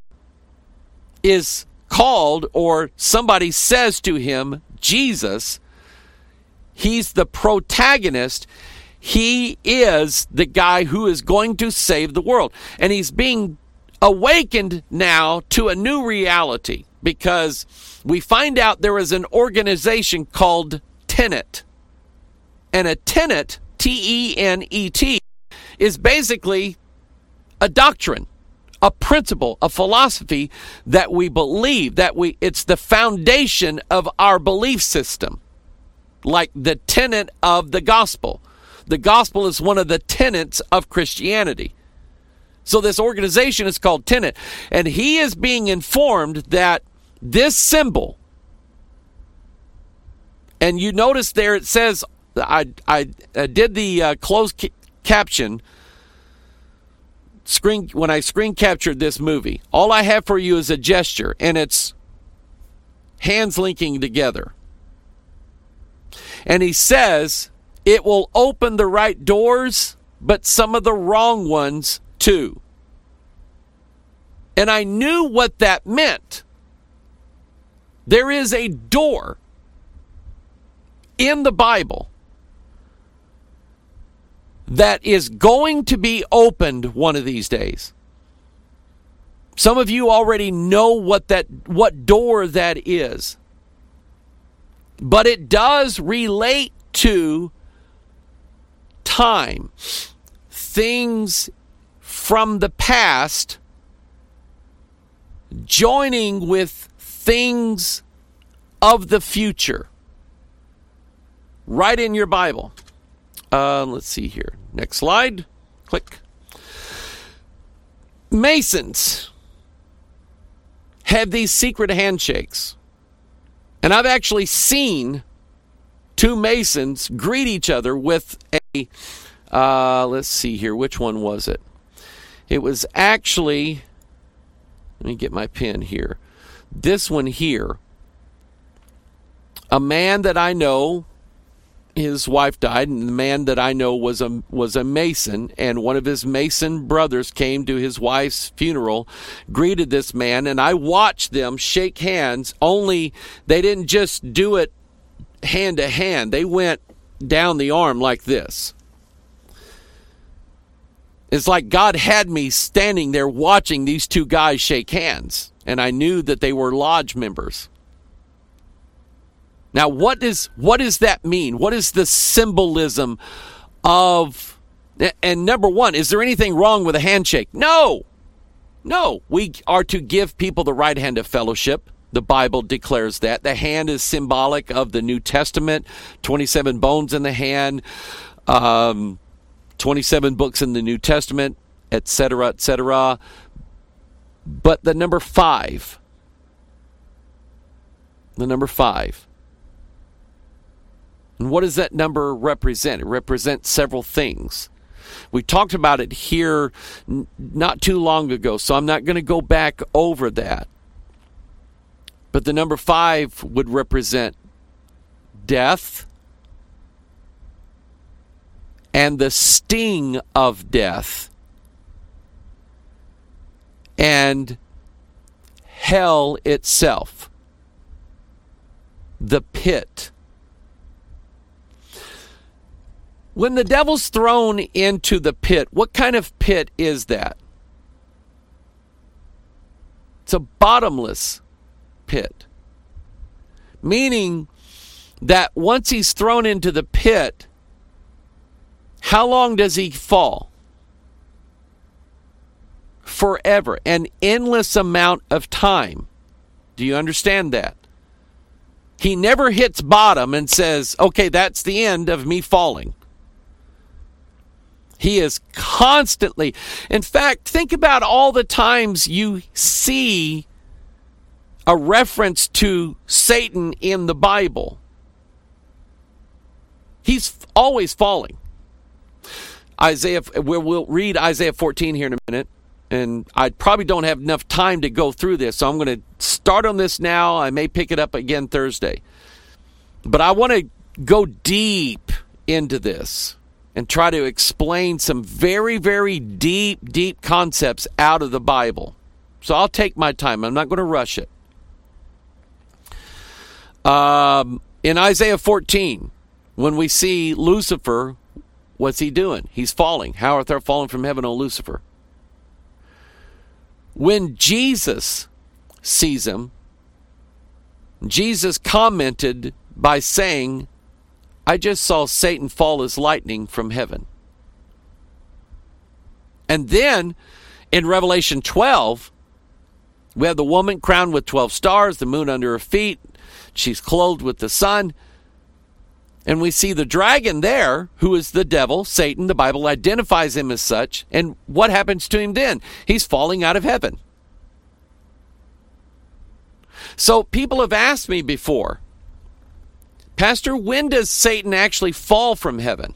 is called, or somebody says to him, Jesus. He's the protagonist. He is the guy who is going to save the world. And he's being awakened now to a new reality, because we find out there is an organization called Tenet. And a tenet, T-E-N-E-T, is basically a doctrine, a principle, a philosophy that we believe, it's the foundation of our belief system. Like the tenet of the gospel. The gospel is one of the tenets of Christianity. So this organization is called Tenet. And he is being informed that this symbol, and you notice there it says, I did the closed caption screen when I screen captured this movie. All I have for you is a gesture, and it's hands linking together. And he says, it will open the right doors, but some of the wrong ones too. And I knew what that meant. There is a door in the Bible that is going to be opened one of these days. Some of you already know what door that is. But it does relate to time. Things from the past joining with things of the future. Right in your Bible. Let's see here. Next slide. Click. Masons have these secret handshakes. And I've actually seen two Masons greet each other with a, let's see here, which one was it? It was actually, let me get my pen here. This one here. A man that I know, his wife died, and the man that I know was a Mason, and one of his Mason brothers came to his wife's funeral, greeted this man, and I watched them shake hands, only they didn't just do it hand to hand. They went down the arm like this. It's like God had me standing there watching these two guys shake hands, and I knew that they were lodge members. Now, what does that mean? What is the symbolism of, and number one, is there anything wrong with a handshake? No. We are to give people the right hand of fellowship. The Bible declares that. The hand is symbolic of the New Testament, 27 bones in the hand, 27 books in the New Testament, etc., etc. But the number 5. And what does that number represent? It represents several things. We talked about it here not too long ago, so I'm not going to go back over that. But the number 5 would represent death and the sting of death and hell itself, the pit. When the devil's thrown into the pit, what kind of pit is that? It's a bottomless pit. Meaning that once he's thrown into the pit, how long does he fall? Forever. An endless amount of time. Do you understand that? He never hits bottom and says, okay, that's the end of me falling. He is constantly, in fact, think about all the times you see a reference to Satan in the Bible. He's always falling. We'll read Isaiah 14 here in a minute, and I probably don't have enough time to go through this, so I'm going to start on this now. I may pick it up again Thursday. But I want to go deep into this and try to explain some very, very deep concepts out of the Bible. So I'll take my time. I'm not going to rush it. In Isaiah 14, when we see Lucifer, what's he doing? He's falling. How art thou fallen from heaven, O Lucifer? When Jesus sees him, Jesus commented by saying, I just saw Satan fall as lightning from heaven. And then in Revelation 12, we have the woman crowned with 12 stars, the moon under her feet. She's clothed with the sun. And we see the dragon there, who is the devil, Satan. The Bible identifies him as such. And what happens to him then? He's falling out of heaven. So people have asked me before, Pastor, when does Satan actually fall from heaven?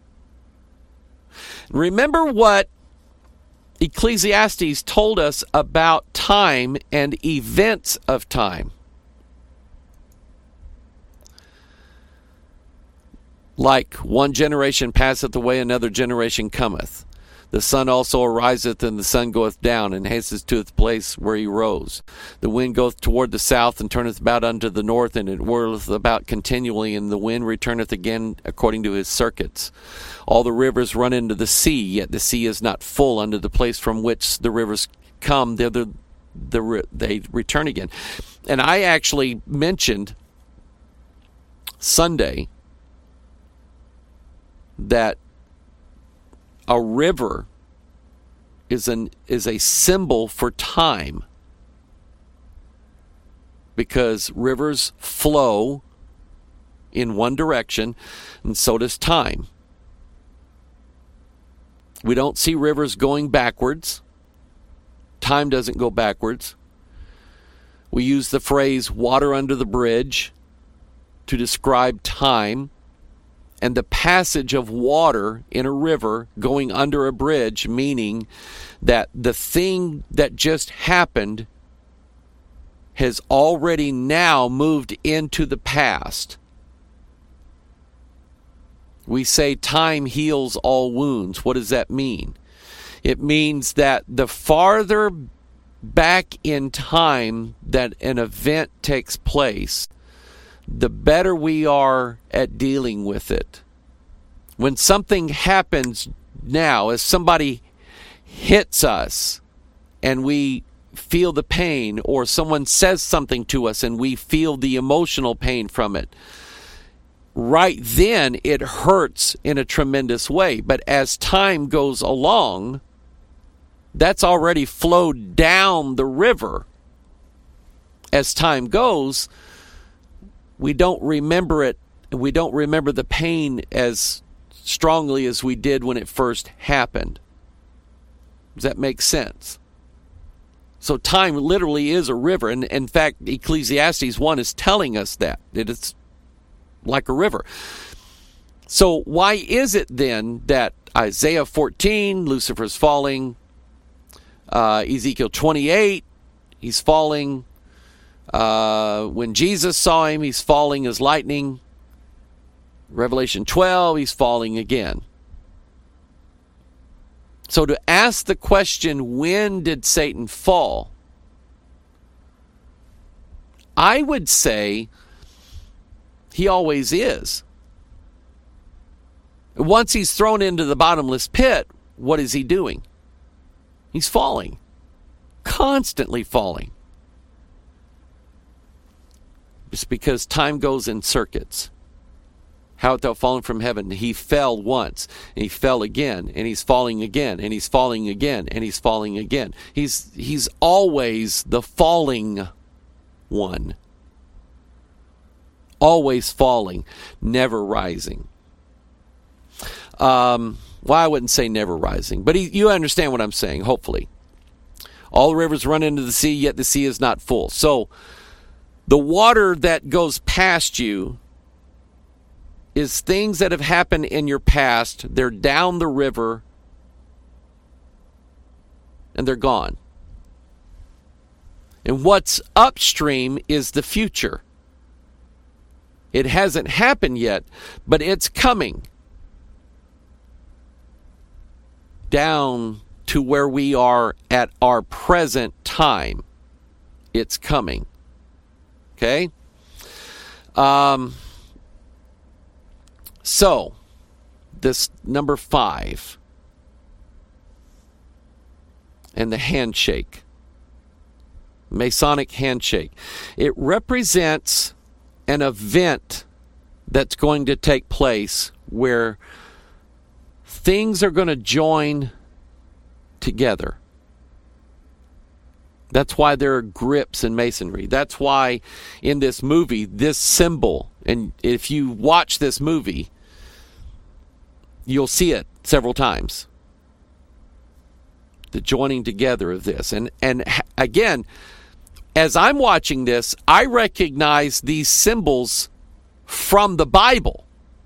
Remember what Ecclesiastes told us about time and events of time. Like one generation passeth away, another generation cometh. The sun also ariseth, and the sun goeth down, and hasteth to the place where he rose. The wind goeth toward the south, and turneth about unto the north, and it whirleth about continually, and the wind returneth again according to his circuits. All the rivers run into the sea, yet the sea is not full unto the place from which the rivers come. They return again. And I actually mentioned Sunday that a river is a symbol for time, because rivers flow in one direction, and so does time. We don't see rivers going backwards. Time doesn't go backwards. We use the phrase water under the bridge to describe time. And the passage of water in a river going under a bridge, meaning that the thing that just happened has already now moved into the past. We say time heals all wounds. What does that mean? It means that the farther back in time that an event takes place, the better we are at dealing with it. When something happens now, as somebody hits us and we feel the pain, or someone says something to us and we feel the emotional pain from it, right then it hurts in a tremendous way. But as time goes along, that's already flowed down the river. As time goes, we don't remember it, and we don't remember the pain as strongly as we did when it first happened. Does that make sense? So time literally is a river. And in fact, Ecclesiastes 1 is telling us that it's like a river. So why is it then that Isaiah 14, Lucifer's falling, Ezekiel 28, he's falling, when Jesus saw him, he's falling as lightning, Revelation 12, he's falling again. So to ask the question, when did Satan fall? I would say he always is. Once he's thrown into the bottomless pit, what is he doing? He's falling. Constantly falling. It's because time goes in circuits. How art thou fallen from heaven? He fell once, and he fell again, and he's falling again, and he's falling again, and he's falling again. He's always the falling one. Always falling, never rising. Well, I wouldn't say never rising, but you understand what I'm saying, hopefully. All the rivers run into the sea, yet the sea is not full. So the water that goes past you is things that have happened in your past. They're down the river, and they're gone. And what's upstream is the future. It hasn't happened yet, but it's coming down to where we are at our present time. It's coming. Okay? So, this number 5, and the handshake, Masonic handshake. It represents an event that's going to take place where things are going to join together. That's why there are grips in Masonry. That's why in this movie, this symbol, and if you watch this movie, you'll see it several times. The joining together of this. And again, as I'm watching this, I recognize these symbols from the Bible.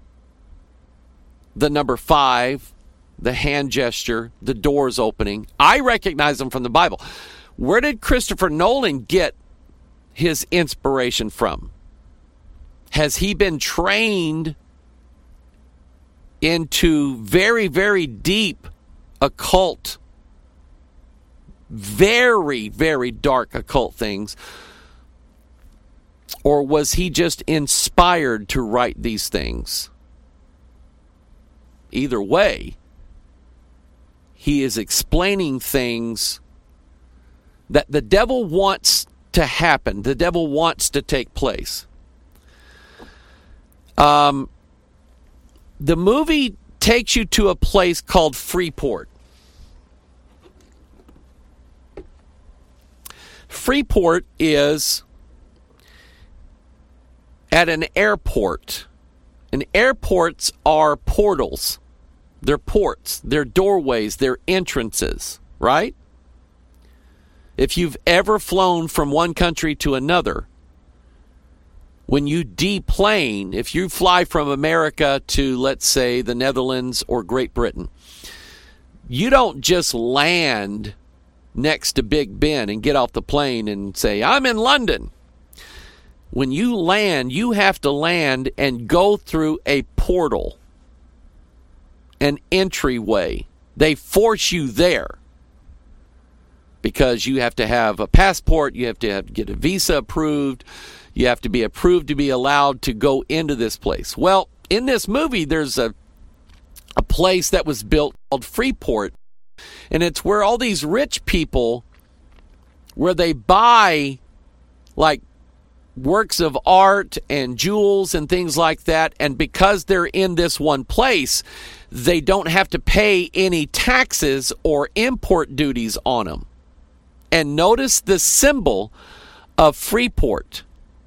The number 5, the hand gesture, the doors opening. I recognize them from the Bible. Where did Christopher Nolan get his inspiration from? Has he been trained into very, very deep occult, very, very dark occult things? Or was he just inspired to write these things? Either way, he is explaining things that the devil wants to happen. The devil wants to take place. The movie takes you to a place called Freeport. Freeport is at an airport. And airports are portals. They're ports. They're doorways. They're entrances, right? If you've ever flown from one country to another, when you deplane, if you fly from America to, let's say, the Netherlands or Great Britain, you don't just land next to Big Ben and get off the plane and say, I'm in London. When you land, you have to land and go through a portal, an entryway. They force you there because you have to have a passport, you have to get a visa approved, you have to be approved to be allowed to go into this place. Well, in this movie, there's a place that was built called Freeport, And it's where all these rich people, where they buy like works of art and jewels and things like that, and because they're in this one place, they don't have to pay any taxes or import duties on them. And notice the symbol of Freeport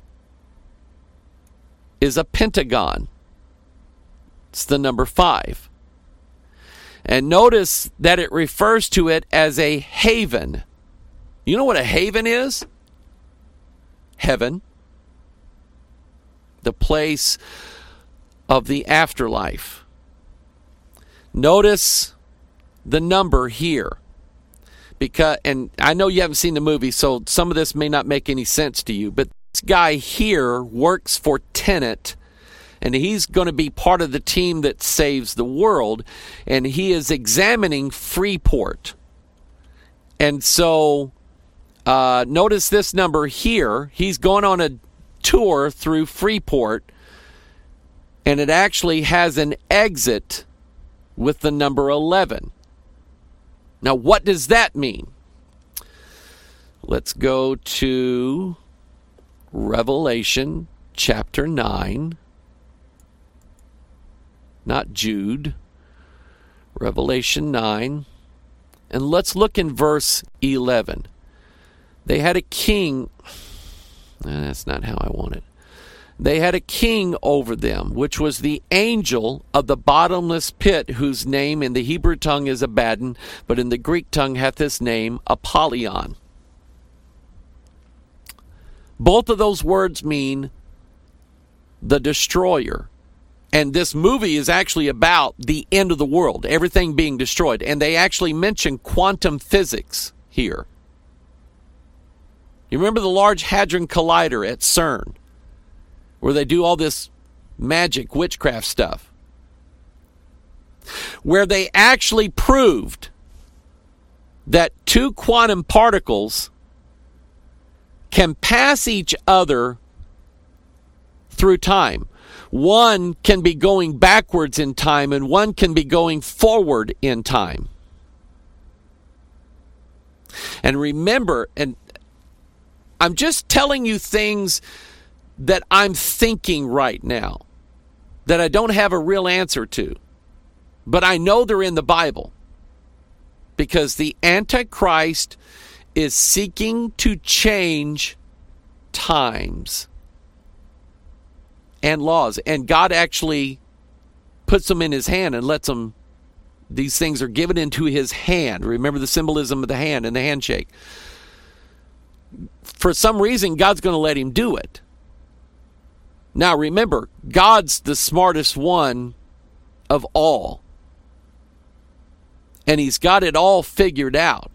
is a pentagon. It's the number 5. And notice that it refers to it as a haven. You know what a haven is? Heaven. The place of the afterlife. Notice the number here. And I know you haven't seen the movie, so some of this may not make any sense to you, but this guy here works for Tenet, and he's going to be part of the team that saves the world, and he is examining Freeport. And so notice this number here. He's going on a tour through Freeport, and it actually has an exit with the number 11. Now, what does that mean? Let's go to Revelation chapter 9. Not Jude. Revelation 9. And let's look in verse 11. They had a king. That's not how I want it. They had a king over them, which was the angel of the bottomless pit, whose name in the Hebrew tongue is Abaddon, but in the Greek tongue hath his name Apollyon. Both of those words mean the destroyer. And this movie is actually about the end of the world, everything being destroyed. And they actually mention quantum physics here. You remember the Large Hadron Collider at CERN, where they do all this magic witchcraft stuff, where they actually proved that 2 quantum particles can pass each other through time. One can be going backwards in time, and one can be going forward in time. And remember, and I'm just telling you things that I'm thinking right now, that I don't have a real answer to. But I know they're in the Bible. Because the Antichrist is seeking to change times and laws. And God actually puts them in his hand and lets them, these things are given into his hand. Remember the symbolism of the hand and the handshake. For some reason, God's going to let him do it. Now remember, God's the smartest one of all. And he's got it all figured out.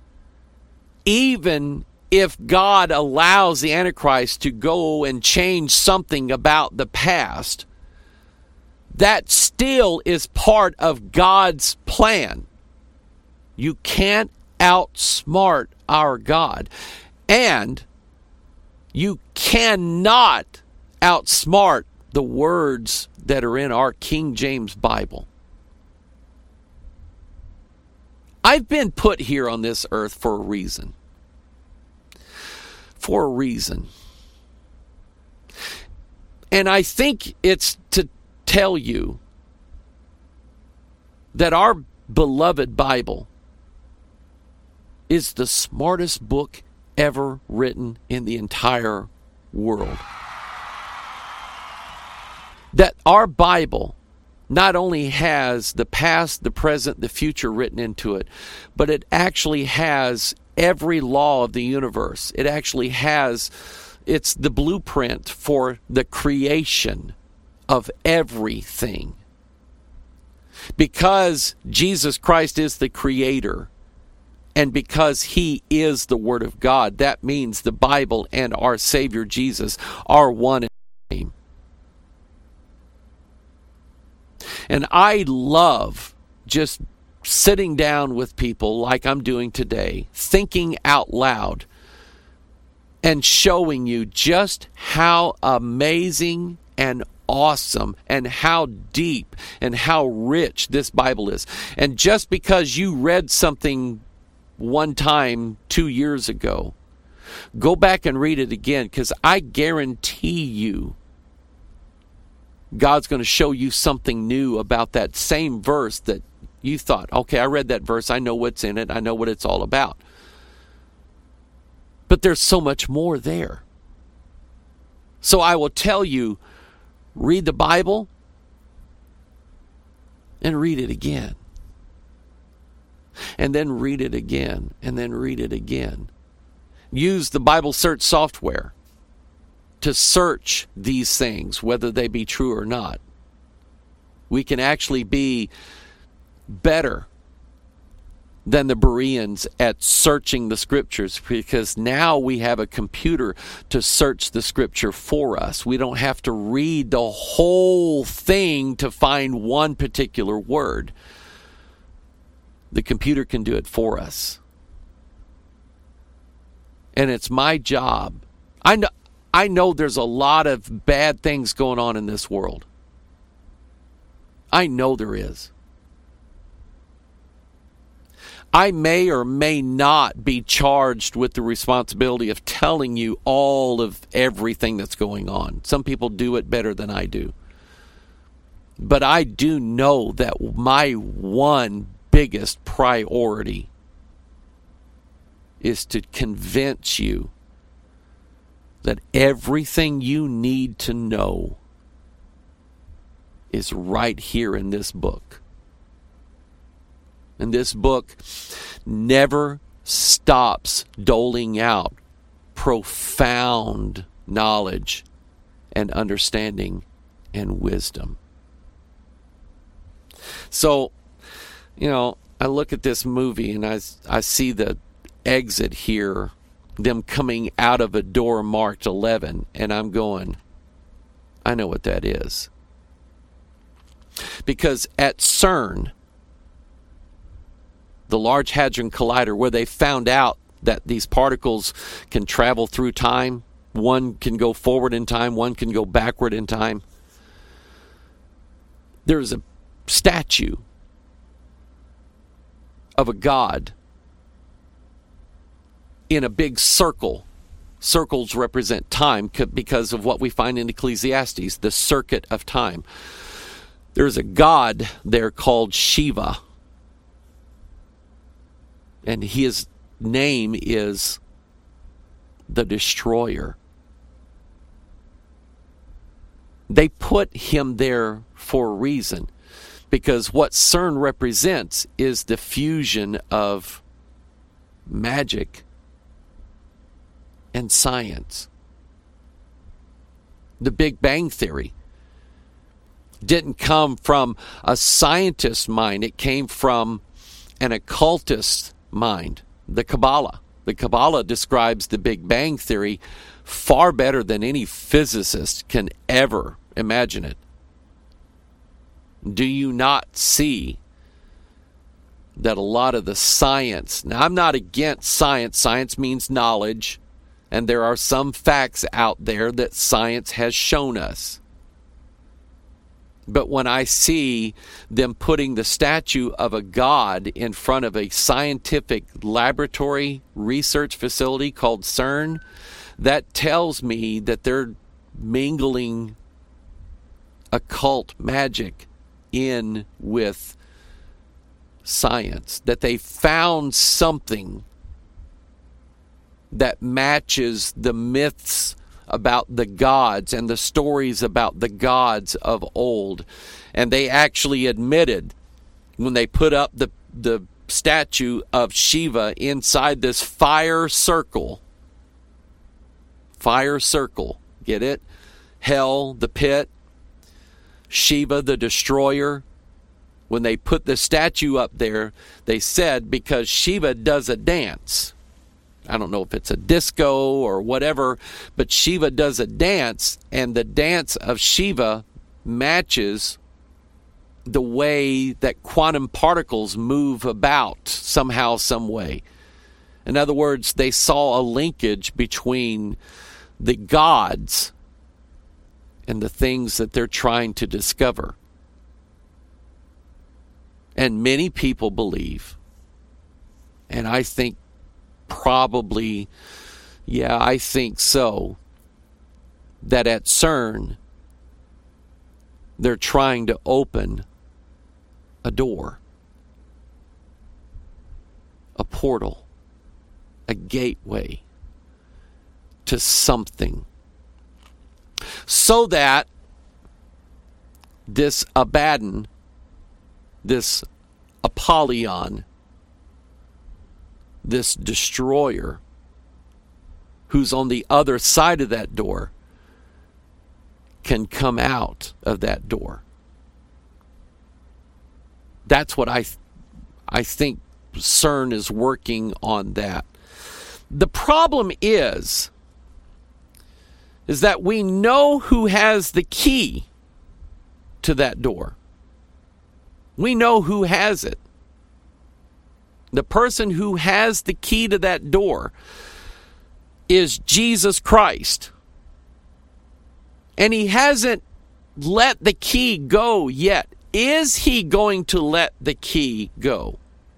Even if God allows the Antichrist to go and change something about the past, that still is part of God's plan. You can't outsmart our God. And you cannot outsmart the words that are in our King James Bible. I've been put here on this earth for a reason. For a reason. And I think it's to tell you that our beloved Bible is the smartest book ever written in the entire world. That our Bible not only has the past, the present, the future written into it, but it actually has every law of the universe. It actually has, it's the blueprint for the creation of everything. Because Jesus Christ is the creator, and because he is the Word of God, that means the Bible and our Savior Jesus are one and the same. And I love just sitting down with people like I'm doing today, thinking out loud, and showing you just how amazing and awesome and how deep and how rich this Bible is. And just because you read something one time 2 years ago, go back and read it again, because I guarantee you God's going to show you something new about that same verse that you thought, okay, I read that verse, I know what's in it, I know what it's all about. But there's so much more there. So I will tell you, read the Bible and read it again. And then read it again, and then read it again. Use the Bible search software to search these things, whether they be true or not. We can actually be better than the Bereans at searching the Scriptures, because now we have a computer to search the Scripture for us. We don't have to read the whole thing to find one particular word. The computer can do it for us. And it's my job. I know there's a lot of bad things going on in this world. I know there is. I may or may not be charged with the responsibility of telling you all of everything that's going on. Some people do it better than I do. But I do know that my one biggest priority is to convince you that everything you need to know is right here in this book. And this book never stops doling out profound knowledge and understanding and wisdom. So, I look at this movie and I see the exit here, them coming out of a door marked 11, and I'm going, I know what that is. Because at CERN, the Large Hadron Collider, where they found out that these particles can travel through time, one can go forward in time, one can go backward in time, there's a statue of a god in a big circle. Circles represent time because of what we find in Ecclesiastes, the circuit of time. There's a god there called Shiva, and his name is the Destroyer. They put him there for a reason, because what CERN represents is the fusion of magic and science. The Big Bang Theory didn't come from a scientist's mind. It came from an occultist mind, the Kabbalah. The Kabbalah describes the Big Bang Theory far better than any physicist can ever imagine it. Do you not see that a lot of the science, now I'm not against science, science means knowledge, and there are some facts out there that science has shown us. But when I see them putting the statue of a god in front of a scientific laboratory research facility called CERN, that tells me that they're mingling occult magic in with science, that they found something that matches the myths about the gods and the stories about the gods of old. And they actually admitted, when they put up the statue of Shiva inside this fire circle, get it? Hell, the pit, Shiva, the destroyer. When they put the statue up there, they said because Shiva does a dance. I don't know if it's a disco or whatever, but Shiva does a dance, and the dance of Shiva matches the way that quantum particles move about somehow, some way. In other words, they saw a linkage between the gods and the things that they're trying to discover. And many people believe, and I think probably, I think so, that at CERN, they're trying to open a door, a portal, a gateway to something, so that this Abaddon, this Apollyon, this destroyer who's on the other side of that door can come out of that door. That's what I think CERN is working on that. The problem is that we know who has the key to that door. We know who has it. The person who has the key to that door is Jesus Christ. And he hasn't let the key go yet. Is he going to let the key go?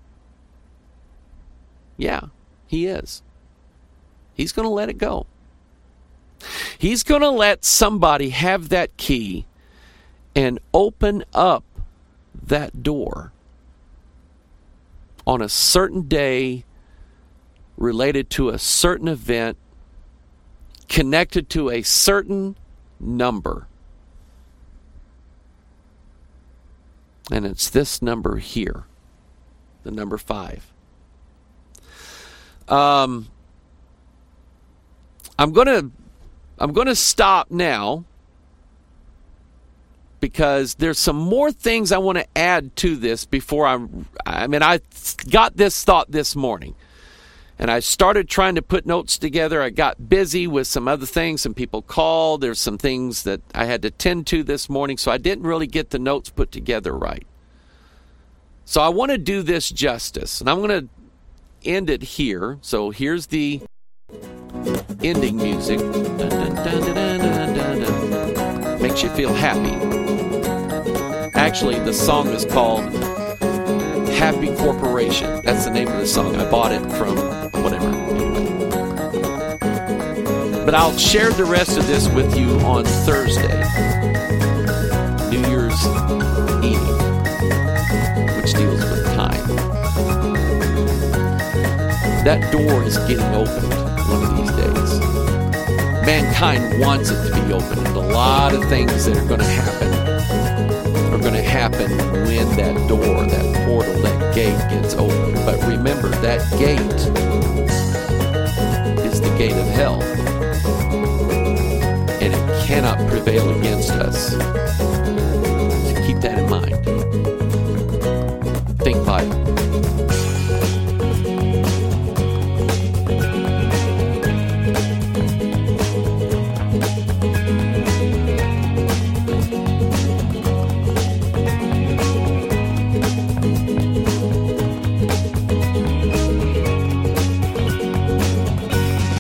Yeah, he is. He's going to let it go. He's going to let somebody have that key and open up that door on a certain day, related to a certain event, connected to a certain number. And it's this number here, the number 5. I'm going to stop now, because there's some more things I want to add to this before I got this thought this morning. And I started trying to put notes together. I got busy with some other things. Some people called. There's some things that I had to tend to this morning, so I didn't really get the notes put together right. So I want to do this justice, and I'm going to end it here. So here's the ending music. Dun, dun, dun, dun, dun, dun, dun. Makes you feel happy. Actually, the song is called Happy Corporation. That's the name of the song. I bought it from whatever. Anyway. But I'll share the rest of this with you on Thursday, New Year's Eve, which deals with time. That door is getting opened one of these days. Mankind wants it to be opened. And a lot of things that are going to happen when that door, that portal, that gate gets open. But remember, that gate is the gate of hell. And it cannot prevail against us.